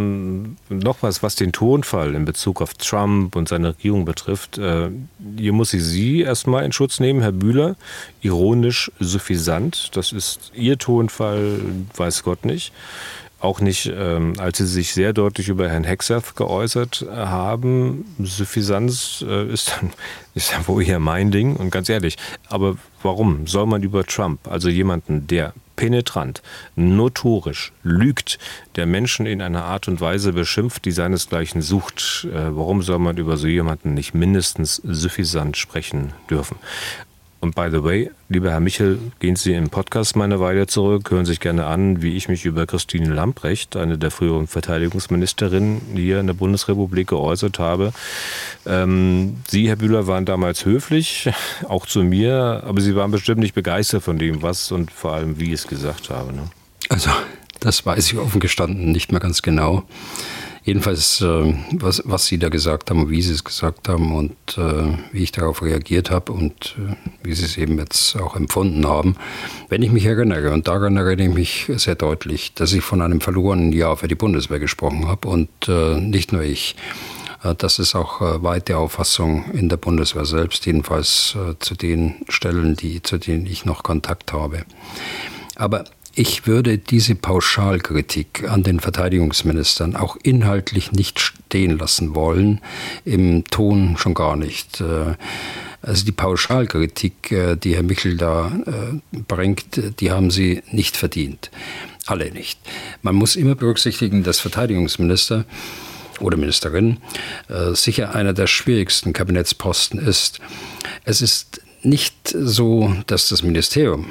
noch was den Tonfall in Bezug auf Trump und seine Regierung betrifft. Hier muss ich Sie erstmal in Schutz nehmen, Herr Bühler. Ironisch suffisant, das ist Ihr Tonfall, weiß Gott nicht. Auch nicht, als Sie sich sehr deutlich über Herrn Hegseth geäußert haben. Suffisanz ist dann wohl eher mein Ding. Und ganz ehrlich, aber warum soll man über Trump, also jemanden, der penetrant, notorisch lügt, der Menschen in einer Art und Weise beschimpft, die seinesgleichen sucht, warum soll man über so jemanden nicht mindestens suffisant sprechen dürfen? Und by the way, lieber Herr Michel, gehen Sie im Podcast mal eine Weile zurück, hören sich gerne an, wie ich mich über Christine Lambrecht, eine der früheren Verteidigungsministerinnen hier in der Bundesrepublik, geäußert habe. Sie, Herr Bühler, waren damals höflich, auch zu mir, aber Sie waren bestimmt nicht begeistert von dem, was und vor allem, wie ich es gesagt habe. Ne? Also, das weiß ich offen gestanden nicht mehr ganz genau. Jedenfalls, was Sie da gesagt haben und wie Sie es gesagt haben und wie ich darauf reagiert habe und wie Sie es eben jetzt auch empfunden haben. Wenn ich mich erinnere, und daran erinnere ich mich sehr deutlich, dass ich von einem verlorenen Jahr für die Bundeswehr gesprochen habe und nicht nur ich. Das ist auch weite Auffassung in der Bundeswehr selbst, jedenfalls zu den Stellen, zu denen ich noch Kontakt habe. Aber ich würde diese Pauschalkritik an den Verteidigungsministern auch inhaltlich nicht stehen lassen wollen, im Ton schon gar nicht. Also die Pauschalkritik, die Herr Michel da bringt, die haben sie nicht verdient. Alle nicht. Man muss immer berücksichtigen, dass Verteidigungsminister oder Ministerin sicher einer der schwierigsten Kabinettsposten ist. Es ist nicht so, dass das Ministerium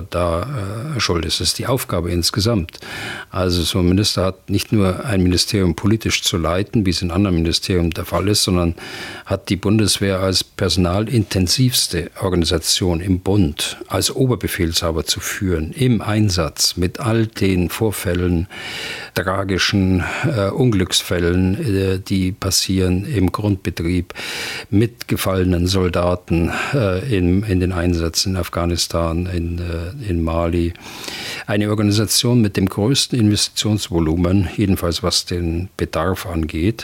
schuld ist. Es ist die Aufgabe insgesamt. Also so ein Minister hat nicht nur ein Ministerium politisch zu leiten, wie es in anderen Ministerien der Fall ist, sondern hat die Bundeswehr als personalintensivste Organisation im Bund, als Oberbefehlshaber zu führen, im Einsatz mit all den Vorfällen, tragischen Unglücksfällen, die passieren im Grundbetrieb, mit gefallenen Soldaten in den Einsätzen in Afghanistan, in Mali. Eine Organisation mit dem größten Investitionsvolumen, jedenfalls was den Bedarf angeht.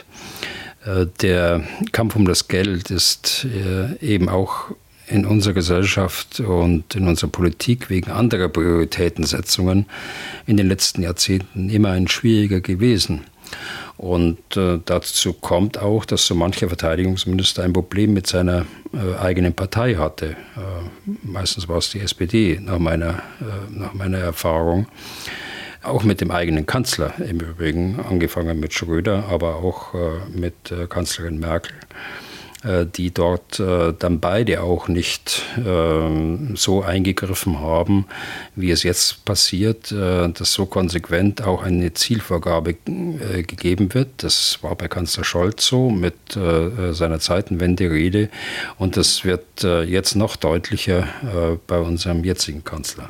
Der Kampf um das Geld ist eben auch in unserer Gesellschaft und in unserer Politik wegen anderer Prioritätensetzungen in den letzten Jahrzehnten immer ein schwieriger gewesen. Und dazu kommt auch, dass so mancher Verteidigungsminister ein Problem mit seiner eigenen Partei hatte. Meistens war es die SPD, nach meiner Erfahrung. Auch mit dem eigenen Kanzler im Übrigen, angefangen mit Schröder, aber auch mit Kanzlerin Merkel, die dort dann beide auch nicht so eingegriffen haben, wie es jetzt passiert, dass so konsequent auch eine Zielvorgabe gegeben wird. Das war bei Kanzler Scholz so mit seiner Zeitenwende-Rede und das wird jetzt noch deutlicher bei unserem jetzigen Kanzler.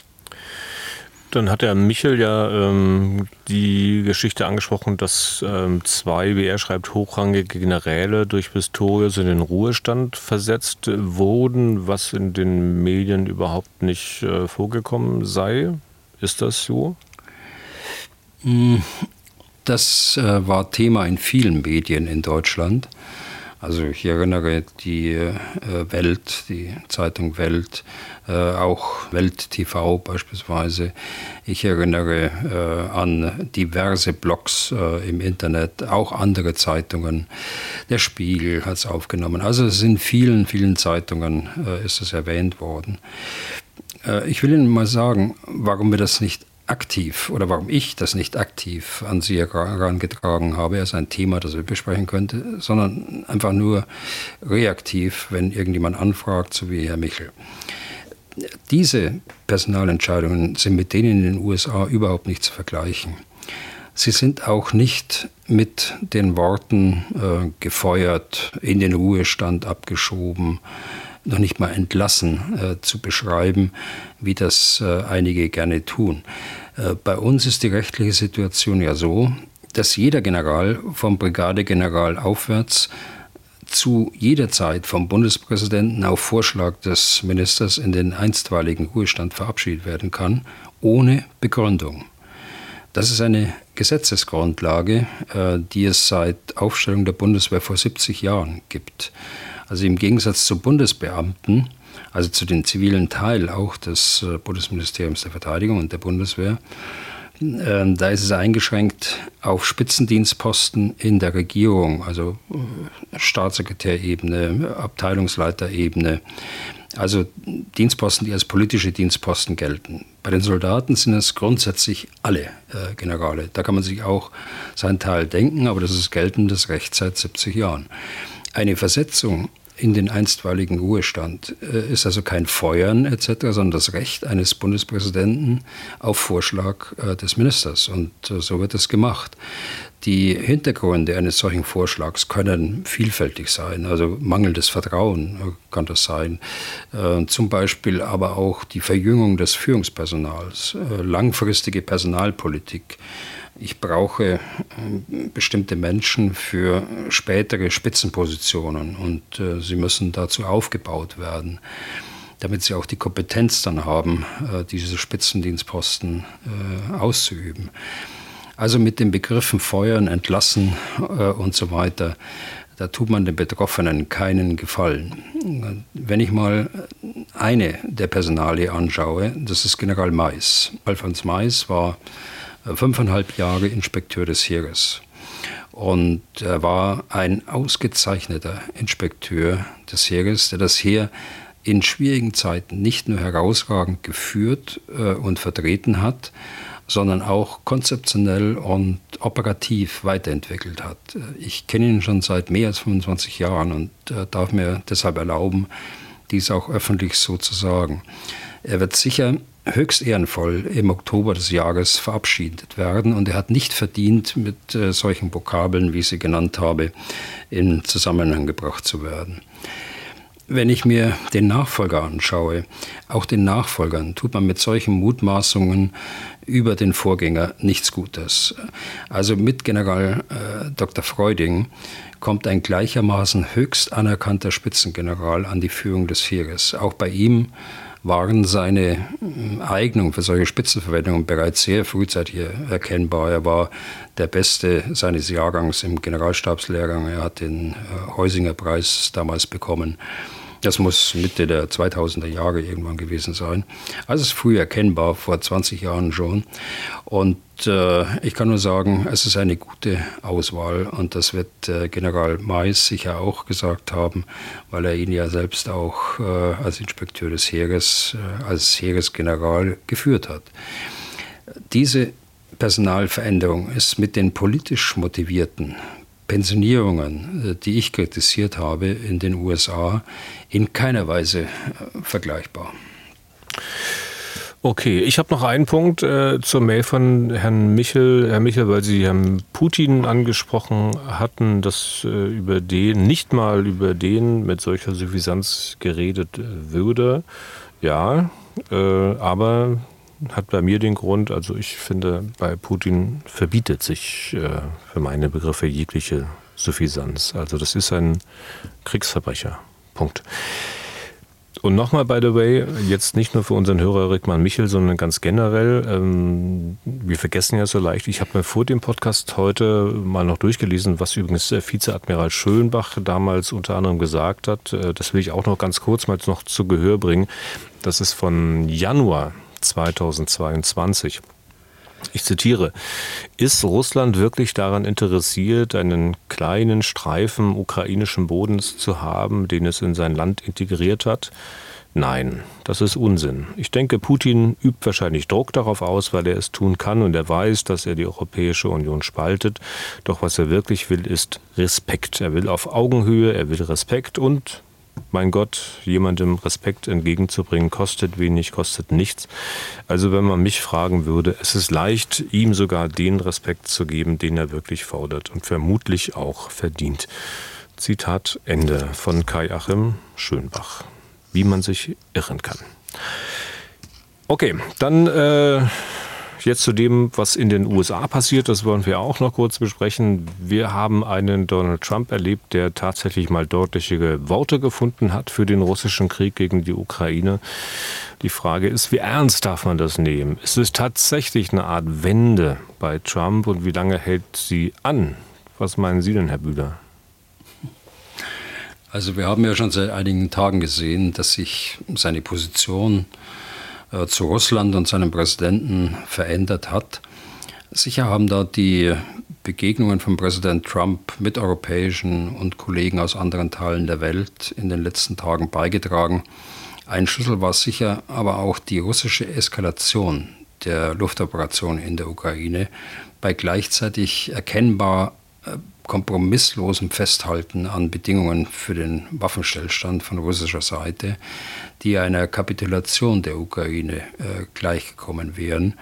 Dann hat der Michel ja die Geschichte angesprochen, dass zwei, wie er schreibt, hochrangige Generäle durch Pistorius in den Ruhestand versetzt wurden, was in den Medien überhaupt nicht vorgekommen sei. Ist das so? Das war Thema in vielen Medien in Deutschland. Also ich erinnere die Welt, die Zeitung Welt, auch Welt TV beispielsweise. Ich erinnere an diverse Blogs im Internet, auch andere Zeitungen. Der Spiegel hat es aufgenommen. Also es ist in vielen, vielen Zeitungen ist es erwähnt worden. Ich will Ihnen mal sagen, warum wir das nicht aktiv oder warum ich das nicht aktiv an Sie herangetragen habe, als ein Thema, das wir besprechen könnte, sondern einfach nur reaktiv, wenn irgendjemand anfragt, so wie Herr Michel. Diese Personalentscheidungen sind mit denen in den USA überhaupt nicht zu vergleichen. Sie sind auch nicht mit den Worten gefeuert, in den Ruhestand abgeschoben, noch nicht mal entlassen zu beschreiben, wie das einige gerne tun. Bei uns ist die rechtliche Situation ja so, dass jeder General vom Brigadegeneral aufwärts zu jeder Zeit vom Bundespräsidenten auf Vorschlag des Ministers in den einstweiligen Ruhestand verabschiedet werden kann, ohne Begründung. Das ist eine Gesetzesgrundlage, die es seit Aufstellung der Bundeswehr vor 70 Jahren gibt. Also im Gegensatz zu Bundesbeamten, also zu den zivilen Teil auch des Bundesministeriums der Verteidigung und der Bundeswehr, da ist es eingeschränkt auf Spitzendienstposten in der Regierung, also Staatssekretärebene, Abteilungsleiterebene, also Dienstposten, die als politische Dienstposten gelten. Bei den Soldaten sind es grundsätzlich alle Generale. Da kann man sich auch seinen Teil denken, aber das ist geltendes Recht seit 70 Jahren. Eine Versetzung in den einstweiligen Ruhestand ist also kein Feuern etc., sondern das Recht eines Bundespräsidenten auf Vorschlag des Ministers. Und so wird es gemacht. Die Hintergründe eines solchen Vorschlags können vielfältig sein. Also mangelndes Vertrauen kann das sein. Zum Beispiel aber auch die Verjüngung des Führungspersonals, langfristige Personalpolitik. Ich brauche bestimmte Menschen für spätere Spitzenpositionen und sie müssen dazu aufgebaut werden, damit sie auch die Kompetenz dann haben, diese Spitzendienstposten auszuüben. Also mit den Begriffen Feuern, Entlassen und so weiter, da tut man den Betroffenen keinen Gefallen. Wenn ich mal eine der Personalie anschaue, das ist General Mais. Alfons Mais war 5,5 Jahre Inspekteur des Heeres. Und er war ein ausgezeichneter Inspekteur des Heeres, der das Heer in schwierigen Zeiten nicht nur herausragend geführt und vertreten hat, sondern auch konzeptionell und operativ weiterentwickelt hat. Ich kenne ihn schon seit mehr als 25 Jahren und darf mir deshalb erlauben, dies auch öffentlich so zu sagen. Er wird sicher höchst ehrenvoll im Oktober des Jahres verabschiedet werden und er hat nicht verdient, mit solchen Vokabeln, wie ich sie genannt habe, in Zusammenhang gebracht zu werden. Wenn ich mir den Nachfolger anschaue, auch den Nachfolgern tut man mit solchen Mutmaßungen über den Vorgänger nichts Gutes. Also mit General Dr. Freuding kommt ein gleichermaßen höchst anerkannter Spitzengeneral an die Führung des Heeres. Auch bei ihm waren seine Eignung für solche Spitzenverwendungen bereits sehr frühzeitig erkennbar. Er war der Beste seines Jahrgangs im Generalstabslehrgang. Er hat den Heusinger-Preis damals bekommen. Das muss Mitte der 2000er Jahre irgendwann gewesen sein. Also es ist früh erkennbar, vor 20 Jahren schon. Und ich kann nur sagen, es ist eine gute Auswahl und das wird General Mais sicher auch gesagt haben, weil er ihn ja selbst auch als Inspekteur des Heeres, als Heeresgeneral geführt hat. Diese Personalveränderung ist mit den politisch motivierten Pensionierungen, die ich kritisiert habe in den USA, in keiner Weise vergleichbar. Okay, ich habe noch einen Punkt zur Mail von Herrn Michel. Herr Michel, weil Sie Herrn Putin angesprochen hatten, dass nicht mal über den mit solcher Suffisanz geredet würde. Ja, aber hat bei mir den Grund, also ich finde, bei Putin verbietet sich für meine Begriffe jegliche Suffisanz. Also das ist ein Kriegsverbrecher. Punkt. Und nochmal, by the way, jetzt nicht nur für unseren Hörer Rickmann Michel, sondern ganz generell, wir vergessen ja so leicht, ich habe mir vor dem Podcast heute mal noch durchgelesen, was übrigens der Vizeadmiral Schönbach damals unter anderem gesagt hat. Das will ich auch noch ganz kurz mal noch zu Gehör bringen. Das ist von Januar 2022. Ich zitiere: Ist Russland wirklich daran interessiert, einen kleinen Streifen ukrainischen Bodens zu haben, den es in sein Land integriert hat? Nein, das ist Unsinn. Ich denke, Putin übt wahrscheinlich Druck darauf aus, weil er es tun kann und er weiß, dass er die Europäische Union spaltet. Doch was er wirklich will, ist Respekt. Er will auf Augenhöhe, er will Respekt und mein Gott, jemandem Respekt entgegenzubringen, kostet wenig, kostet nichts. Also wenn man mich fragen würde, es ist leicht, ihm sogar den Respekt zu geben, den er wirklich fordert und vermutlich auch verdient. Zitat Ende von Kai-Achim Schönbach. Wie man sich irren kann. Okay, dann jetzt zu dem, was in den USA passiert, das wollen wir auch noch kurz besprechen. Wir haben einen Donald Trump erlebt, der tatsächlich mal deutliche Worte gefunden hat für den russischen Krieg gegen die Ukraine. Die Frage ist, wie ernst darf man das nehmen? Ist es tatsächlich eine Art Wende bei Trump und wie lange hält sie an? Was meinen Sie denn, Herr Bühler? Also wir haben ja schon seit einigen Tagen gesehen, dass sich seine Position zu Russland und seinem Präsidenten verändert hat. Sicher haben da die Begegnungen von Präsident Trump mit europäischen und Kollegen aus anderen Teilen der Welt in den letzten Tagen beigetragen. Ein Schlüssel war sicher aber auch die russische Eskalation der Luftoperation in der Ukraine bei gleichzeitig erkennbar kompromisslosem Festhalten an Bedingungen für den Waffenstillstand von russischer Seite, die einer Kapitulation der Ukraine gleichgekommen wären.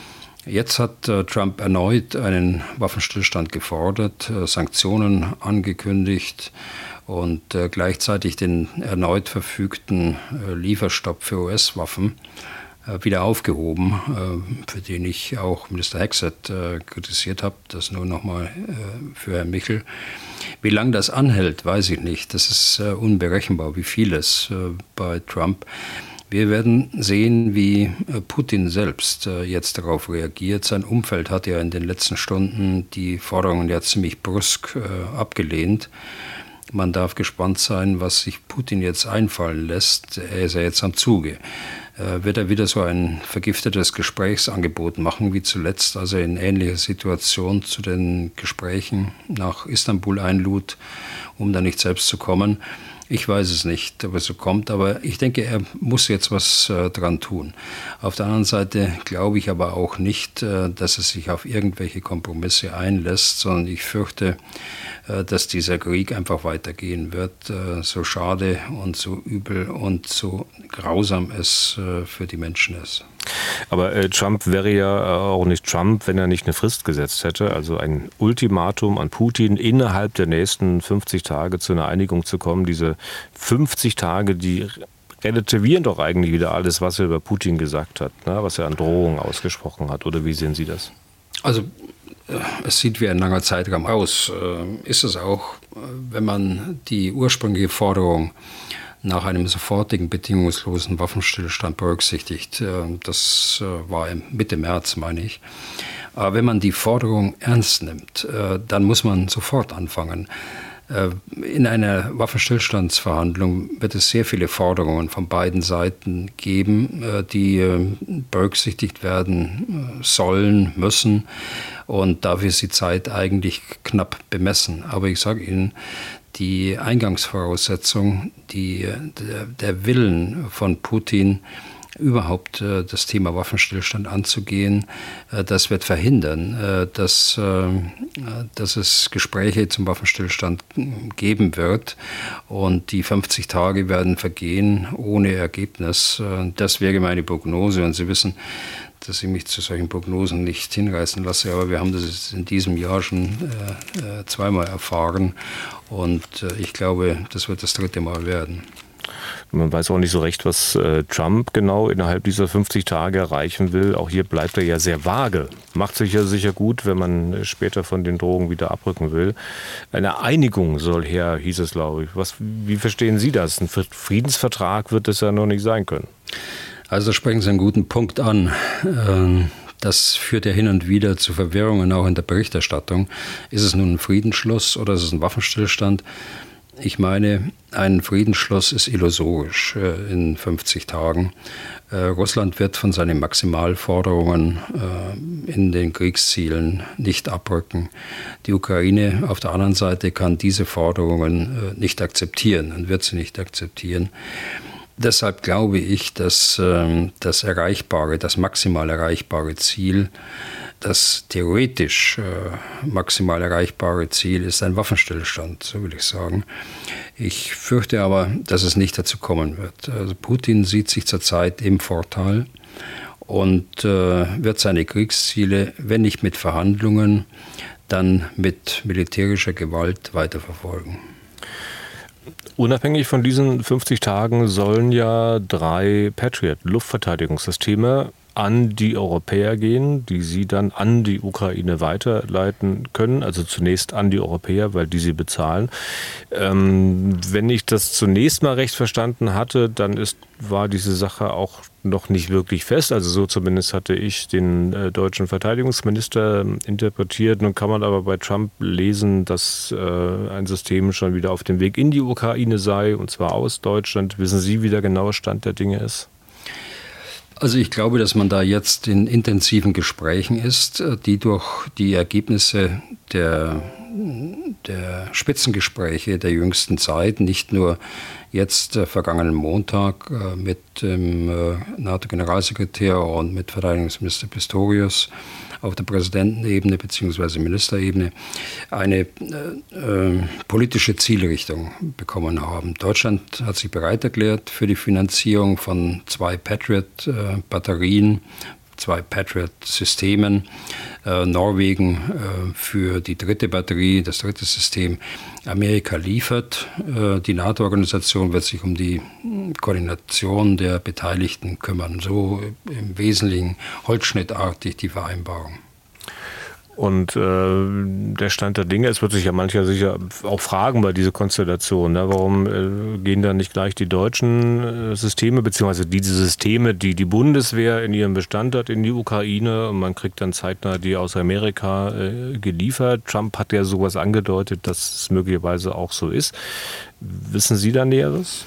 Jetzt hat Trump erneut einen Waffenstillstand gefordert, Sanktionen angekündigt und gleichzeitig den erneut verfügten Lieferstopp für US-Waffen wieder aufgehoben, für den ich auch Minister Hegseth kritisiert habe. Das nur nochmal für Herrn Michel. Wie lange das anhält, weiß ich nicht. Das ist unberechenbar, wie vieles bei Trump. Wir werden sehen, wie Putin selbst jetzt darauf reagiert. Sein Umfeld hat ja in den letzten Stunden die Forderungen ja ziemlich brüsk abgelehnt. Man darf gespannt sein, was sich Putin jetzt einfallen lässt. Er ist ja jetzt am Zuge. Wird er wieder so ein vergiftetes Gesprächsangebot machen, wie zuletzt, als er in ähnlicher Situation zu den Gesprächen nach Istanbul einlud, um da nicht selbst zu kommen? Ich weiß es nicht, ob es so kommt, aber ich denke, er muss jetzt was dran tun. Auf der anderen Seite glaube ich aber auch nicht, dass es sich auf irgendwelche Kompromisse einlässt, sondern ich fürchte, dass dieser Krieg einfach weitergehen wird, so schade und so übel und so grausam es für die Menschen ist. Aber Trump wäre ja auch nicht Trump, wenn er nicht eine Frist gesetzt hätte. Also ein Ultimatum an Putin, innerhalb der nächsten 50 Tage zu einer Einigung zu kommen. Diese 50 Tage, die relativieren doch eigentlich wieder alles, was er über Putin gesagt hat, ne? Was er an Drohungen ausgesprochen hat. Oder wie sehen Sie das? Also es sieht wie ein langer Zeitraum aus. Ist es auch, wenn man die ursprüngliche Forderung nach einem sofortigen, bedingungslosen Waffenstillstand berücksichtigt. Das war Mitte März, meine ich. Aber wenn man die Forderung ernst nimmt, dann muss man sofort anfangen. In einer Waffenstillstandsverhandlung wird es sehr viele Forderungen von beiden Seiten geben, die berücksichtigt werden sollen, müssen. Und dafür ist die Zeit eigentlich knapp bemessen. Aber ich sage Ihnen, die Eingangsvoraussetzung, der Willen von Putin, überhaupt das Thema Waffenstillstand anzugehen, das wird verhindern, dass es Gespräche zum Waffenstillstand geben wird und die 50 Tage werden vergehen ohne Ergebnis. Das wäre meine Prognose und Sie wissen, dass ich mich zu solchen Prognosen nicht hinreißen lasse, aber wir haben das in diesem Jahr schon zweimal erfahren und ich glaube, das wird das 3. Mal werden. Man weiß auch nicht so recht, was Trump genau innerhalb dieser 50 Tage erreichen will. Auch hier bleibt er ja sehr vage. Macht sich ja sicher gut, wenn man später von den Drohungen wieder abrücken will. Eine Einigung soll her, hieß es, glaube ich. Wie verstehen Sie das? Ein Friedensvertrag wird es ja noch nicht sein können. Also da sprechen Sie einen guten Punkt an. Das führt ja hin und wieder zu Verwirrungen auch in der Berichterstattung. Ist es nun ein Friedensschluss oder ist es ein Waffenstillstand? Ich meine, ein Friedensschluss ist illusorisch in 50 Tagen. Russland wird von seinen Maximalforderungen in den Kriegszielen nicht abrücken. Die Ukraine auf der anderen Seite kann diese Forderungen nicht akzeptieren und wird sie nicht akzeptieren. Deshalb glaube ich, dass das maximal erreichbare Ziel, das theoretisch maximal erreichbare Ziel ist ein Waffenstillstand, so will ich sagen. Ich fürchte aber, dass es nicht dazu kommen wird. Also Putin sieht sich zurzeit im Vorteil und wird seine Kriegsziele, wenn nicht mit Verhandlungen, dann mit militärischer Gewalt weiterverfolgen. Unabhängig von diesen 50 Tagen sollen ja 3 Patriot-Luftverteidigungssysteme an die Europäer gehen, die sie dann an die Ukraine weiterleiten können. Also zunächst an die Europäer, weil die sie bezahlen. Wenn ich das zunächst mal recht verstanden hatte, dann war diese Sache auch noch nicht wirklich fest. Also so zumindest hatte ich den deutschen Verteidigungsminister interpretiert. Nun kann man aber bei Trump lesen, dass ein System schon wieder auf dem Weg in die Ukraine sei, und zwar aus Deutschland. Wissen Sie, wie der genaue Stand der Dinge ist? Also ich glaube, dass man da jetzt in intensiven Gesprächen ist, die durch die Ergebnisse der Spitzengespräche der jüngsten Zeit, nicht nur jetzt vergangenen Montag mit dem NATO-Generalsekretär und mit Verteidigungsminister Pistorius auf der Präsidentenebene bzw. Ministerebene eine politische Zielrichtung bekommen haben. Deutschland hat sich bereit erklärt für die Finanzierung von 2 Patriot-Batterien, 2 Patriot-Systemen, Norwegen für die 3. Batterie, das 3. System. Amerika liefert. Die NATO-Organisation wird sich um die Koordination der Beteiligten kümmern. So im Wesentlichen holzschnittartig die Vereinbarung. Und der Stand der Dinge, es wird sich ja mancher sicher auch fragen bei dieser Konstellation, ne? Warum gehen dann nicht gleich die deutschen Systeme, beziehungsweise diese Systeme, die die Bundeswehr in ihrem Bestand hat, in die Ukraine, und man kriegt dann zeitnah die aus Amerika geliefert. Trump hat ja sowas angedeutet, dass es möglicherweise auch so ist. Wissen Sie da Näheres?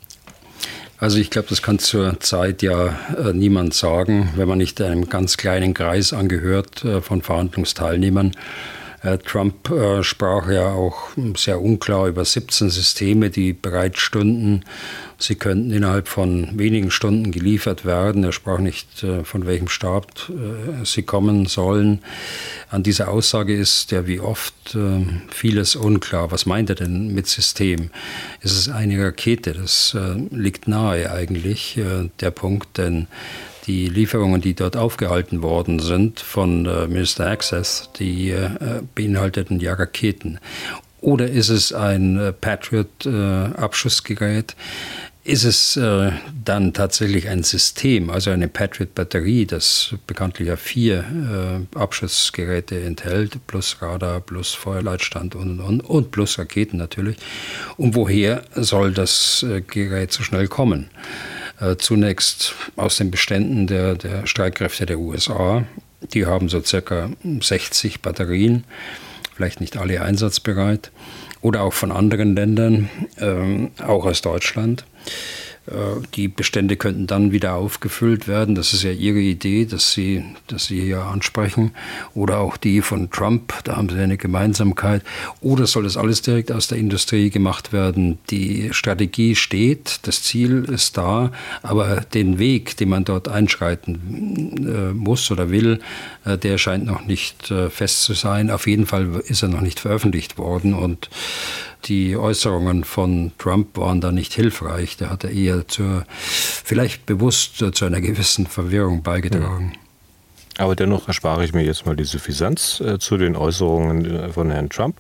Also ich glaube, das kann zur Zeit ja niemand sagen, wenn man nicht einem ganz kleinen Kreis angehört von Verhandlungsteilnehmern. Trump sprach ja auch sehr unklar über 17 Systeme, die bereit stünden. Sie könnten innerhalb von wenigen Stunden geliefert werden. Er sprach nicht, von welchem Staat sie kommen sollen. An dieser Aussage ist ja wie oft vieles unklar. Was meint er denn mit System? Ist es eine Rakete? Das liegt nahe eigentlich, der Punkt, denn die Lieferungen, die dort aufgehalten worden sind von Minister Access, die beinhalteten ja Raketen. Oder ist es ein Patriot-Abschussgerät? Ist es dann tatsächlich ein System, also eine Patriot-Batterie, das bekanntlich ja 4 Abschussgeräte enthält, plus Radar, plus Feuerleitstand und plus Raketen natürlich? Und woher soll das Gerät so schnell kommen? Zunächst aus den Beständen der Streitkräfte der USA. Die haben so circa 60 Batterien, vielleicht nicht alle einsatzbereit. Oder auch von anderen Ländern, auch aus Deutschland. Die Bestände könnten dann wieder aufgefüllt werden. Das ist ja Ihre Idee, dass Sie hier ansprechen. Oder auch die von Trump, da haben Sie eine Gemeinsamkeit. Oder soll das alles direkt aus der Industrie gemacht werden? Die Strategie steht, das Ziel ist da, aber den Weg, den man dort einschreiten muss oder will, der scheint noch nicht fest zu sein. Auf jeden Fall ist er noch nicht veröffentlicht worden, und die Äußerungen von Trump waren da nicht hilfreich. Da hat er eher vielleicht bewusst zu einer gewissen Verwirrung beigetragen. Aber dennoch erspare ich mir jetzt mal die Suffisanz zu den Äußerungen von Herrn Trump.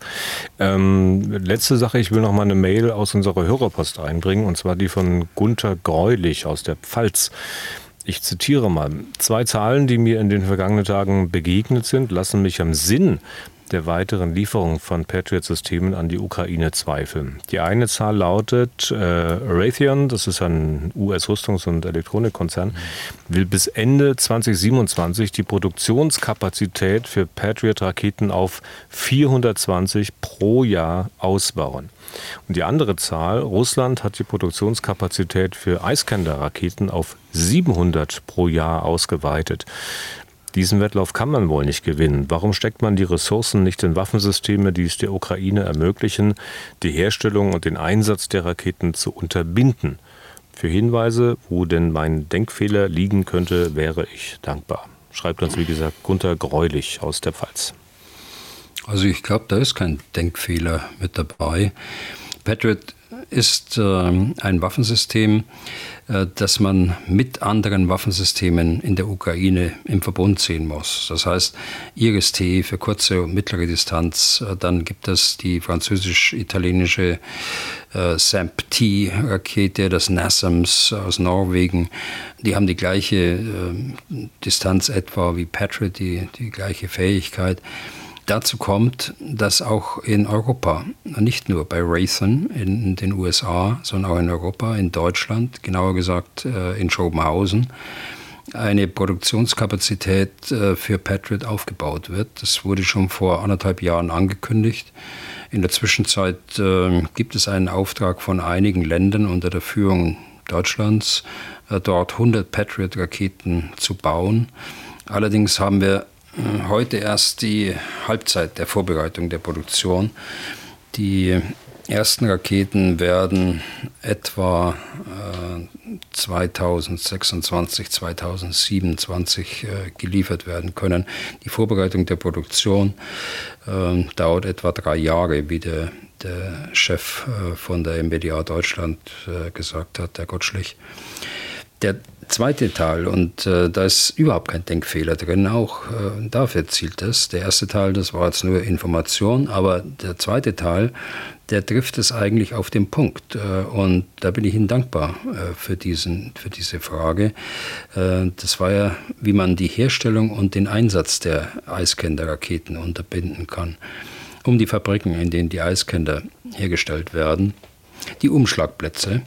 Letzte Sache, ich will noch mal eine Mail aus unserer Hörerpost einbringen, und zwar die von Gunther Greulich aus der Pfalz. Ich zitiere mal: 2 Zahlen, die mir in den vergangenen Tagen begegnet sind, lassen mich am Sinn der weiteren Lieferung von Patriot-Systemen an die Ukraine zweifeln. Die eine Zahl lautet, Raytheon, das ist ein US-Rüstungs- und Elektronikkonzern, will bis Ende 2027 die Produktionskapazität für Patriot-Raketen auf 420 pro Jahr ausbauen. Und die andere Zahl, Russland hat die Produktionskapazität für Iskander-Raketen auf 700 pro Jahr ausgeweitet. Diesen Wettlauf kann man wohl nicht gewinnen. Warum steckt man die Ressourcen nicht in Waffensysteme, die es der Ukraine ermöglichen, die Herstellung und den Einsatz der Raketen zu unterbinden? Für Hinweise, wo denn mein Denkfehler liegen könnte, wäre ich dankbar. Schreibt uns, wie gesagt, Gunther Greulich aus der Pfalz. Also ich glaube, da ist kein Denkfehler mit dabei. Patriot ist ein Waffensystem, das man mit anderen Waffensystemen in der Ukraine im Verbund sehen muss. Das heißt Iris-T für kurze und mittlere Distanz. Dann gibt es die französisch-italienische SAMP-T-Rakete, das NASAMS aus Norwegen. Die haben die gleiche Distanz etwa wie Patriot, die gleiche Fähigkeit. Dazu kommt, dass auch in Europa, nicht nur bei Raytheon in den USA, sondern auch in Europa, in Deutschland, genauer gesagt in Schobenhausen, eine Produktionskapazität für Patriot aufgebaut wird. Das wurde schon vor 1,5 Jahren angekündigt. In der Zwischenzeit gibt es einen Auftrag von einigen Ländern unter der Führung Deutschlands, dort 100 Patriot-Raketen zu bauen. Allerdings haben wir heute erst die Halbzeit der Vorbereitung der Produktion. Die ersten Raketen werden etwa 2026, 2027 geliefert werden können. Die Vorbereitung der Produktion dauert etwa 3 Jahre, wie der Chef von der MBDA Deutschland gesagt hat, der Gottschlich. Der zweite Teil, und da ist überhaupt kein Denkfehler drin, auch dafür zielt es. Der erste Teil, das war jetzt nur Information, aber der zweite Teil, der trifft es eigentlich auf den Punkt. Und da bin ich Ihnen dankbar für diese Frage. Das war ja, wie man die Herstellung und den Einsatz der Iskander-Raketen unterbinden kann. Um die Fabriken, in denen die Iskander hergestellt werden, die Umschlagplätze,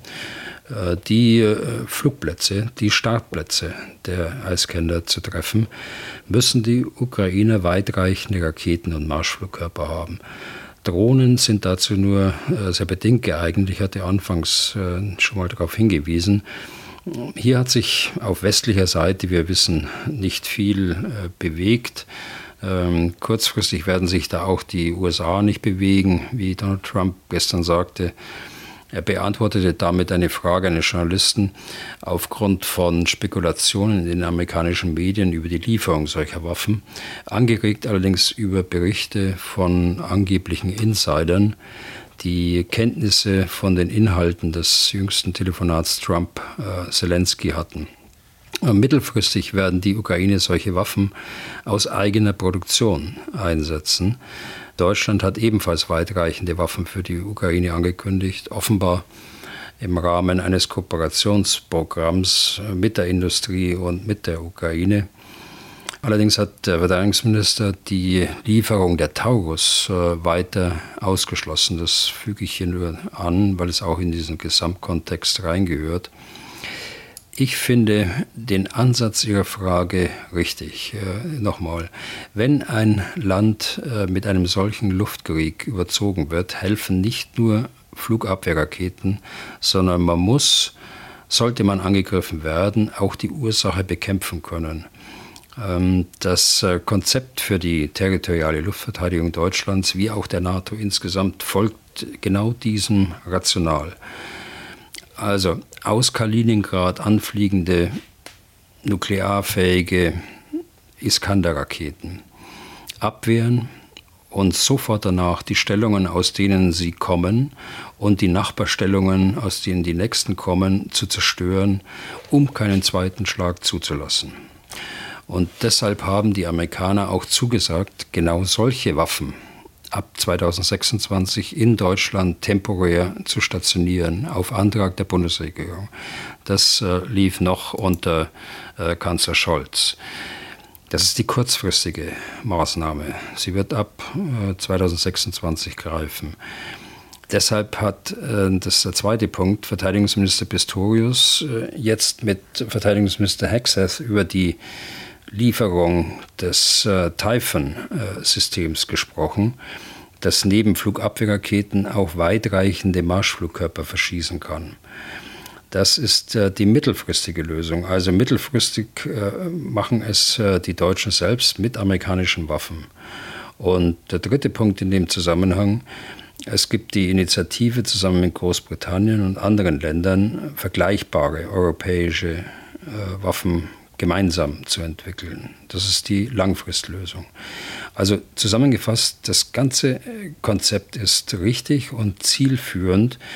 die Flugplätze, die Startplätze der Iskander zu treffen, müssen die Ukrainer weitreichende Raketen und Marschflugkörper haben. Drohnen sind dazu nur sehr bedingt geeignet. Ich hatte anfangs schon mal darauf hingewiesen. Hier hat sich auf westlicher Seite, wir wissen, nicht viel bewegt. Kurzfristig werden sich da auch die USA nicht bewegen, wie Donald Trump gestern sagte. Er beantwortete damit eine Frage eines Journalisten aufgrund von Spekulationen in den amerikanischen Medien über die Lieferung solcher Waffen, angeregt allerdings über Berichte von angeblichen Insidern, die Kenntnisse von den Inhalten des jüngsten Telefonats Trump-Zelensky hatten. Mittelfristig werden die Ukraine solche Waffen aus eigener Produktion einsetzen. Deutschland hat ebenfalls weitreichende Waffen für die Ukraine angekündigt, offenbar im Rahmen eines Kooperationsprogramms mit der Industrie und mit der Ukraine. Allerdings hat der Verteidigungsminister die Lieferung der Taurus weiter ausgeschlossen. Das füge ich hier nur an, weil es auch in diesen Gesamtkontext reingehört. Ich finde den Ansatz Ihrer Frage richtig. Nochmal, wenn ein Land mit einem solchen Luftkrieg überzogen wird, helfen nicht nur Flugabwehrraketen, sondern sollte man angegriffen werden, auch die Ursache bekämpfen können. Das Konzept für die territoriale Luftverteidigung Deutschlands wie auch der NATO insgesamt folgt genau diesem Rational. Also aus Kaliningrad anfliegende nuklearfähige Iskander-Raketen abwehren und sofort danach die Stellungen, aus denen sie kommen und die Nachbarstellungen, aus denen die nächsten kommen, zu zerstören, um keinen zweiten Schlag zuzulassen. Und deshalb haben die Amerikaner auch zugesagt, genau solche Waffen ab 2026 in Deutschland temporär zu stationieren, auf Antrag der Bundesregierung. Das lief noch unter Kanzler Scholz. Das ist die kurzfristige Maßnahme. Sie wird ab 2026 greifen. Deshalb hat, das ist der zweite Punkt, Verteidigungsminister Pistorius jetzt mit Verteidigungsminister Hegseth über die Lieferung des Typhon-Systems gesprochen, das neben Flugabwehrraketen auch weitreichende Marschflugkörper verschießen kann. Das ist die mittelfristige Lösung. Also mittelfristig machen es die Deutschen selbst mit amerikanischen Waffen. Und der dritte Punkt in dem Zusammenhang: Es gibt die Initiative, zusammen mit Großbritannien und anderen Ländern vergleichbare europäische Waffen gemeinsam zu entwickeln. Das ist die Langfristlösung. Also zusammengefasst, das ganze Konzept ist richtig und zielführend,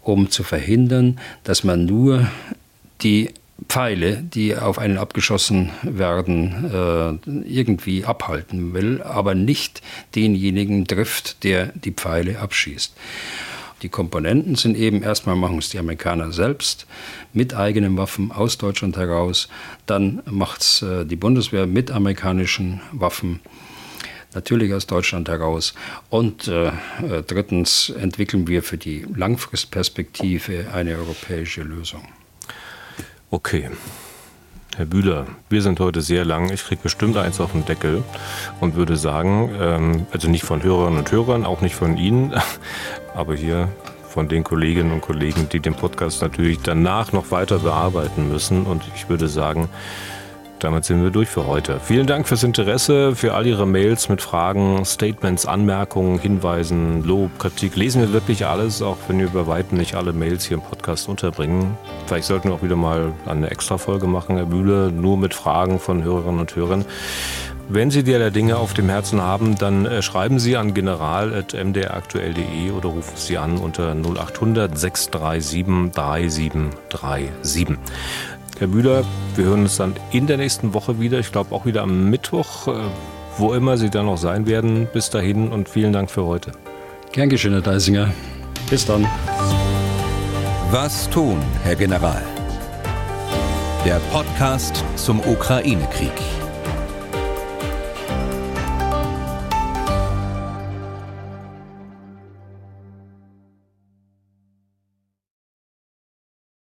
um zu verhindern, dass man nur die Pfeile, die auf einen abgeschossen werden, irgendwie abhalten will, aber nicht denjenigen trifft, der die Pfeile abschießt. Die Komponenten sind eben, erstmal machen es die Amerikaner selbst mit eigenen Waffen aus Deutschland heraus, dann macht es die Bundeswehr mit amerikanischen Waffen, natürlich aus Deutschland heraus. Und drittens entwickeln wir für die Langfristperspektive eine europäische Lösung. Okay. Herr Bühler, wir sind heute sehr lang. Ich kriege bestimmt eins auf den Deckel und würde sagen, also nicht von Hörerinnen und Hörern, auch nicht von Ihnen, aber hier von den Kolleginnen und Kollegen, die den Podcast natürlich danach noch weiter bearbeiten müssen. Und ich würde sagen, damit sind wir durch für heute. Vielen Dank fürs Interesse, für all Ihre Mails mit Fragen, Statements, Anmerkungen, Hinweisen, Lob, Kritik. Lesen wir wirklich alles, auch wenn wir über Weitem nicht alle Mails hier im Podcast unterbringen. Vielleicht sollten wir auch wieder mal eine Extra-Folge machen, Herr Bühler, nur mit Fragen von Hörerinnen und Hörern. Wenn Sie derlei Dinge auf dem Herzen haben, dann schreiben Sie an general@mdraktuell.de oder rufen Sie an unter 0800 637 3737. Herr Bühler, wir hören uns dann in der nächsten Woche wieder. Ich glaube auch wieder am Mittwoch, wo immer Sie dann noch sein werden. Bis dahin und vielen Dank für heute. Gern geschehen, Herr Deisinger. Bis dann. Was tun, Herr General? Der Podcast zum Ukraine-Krieg.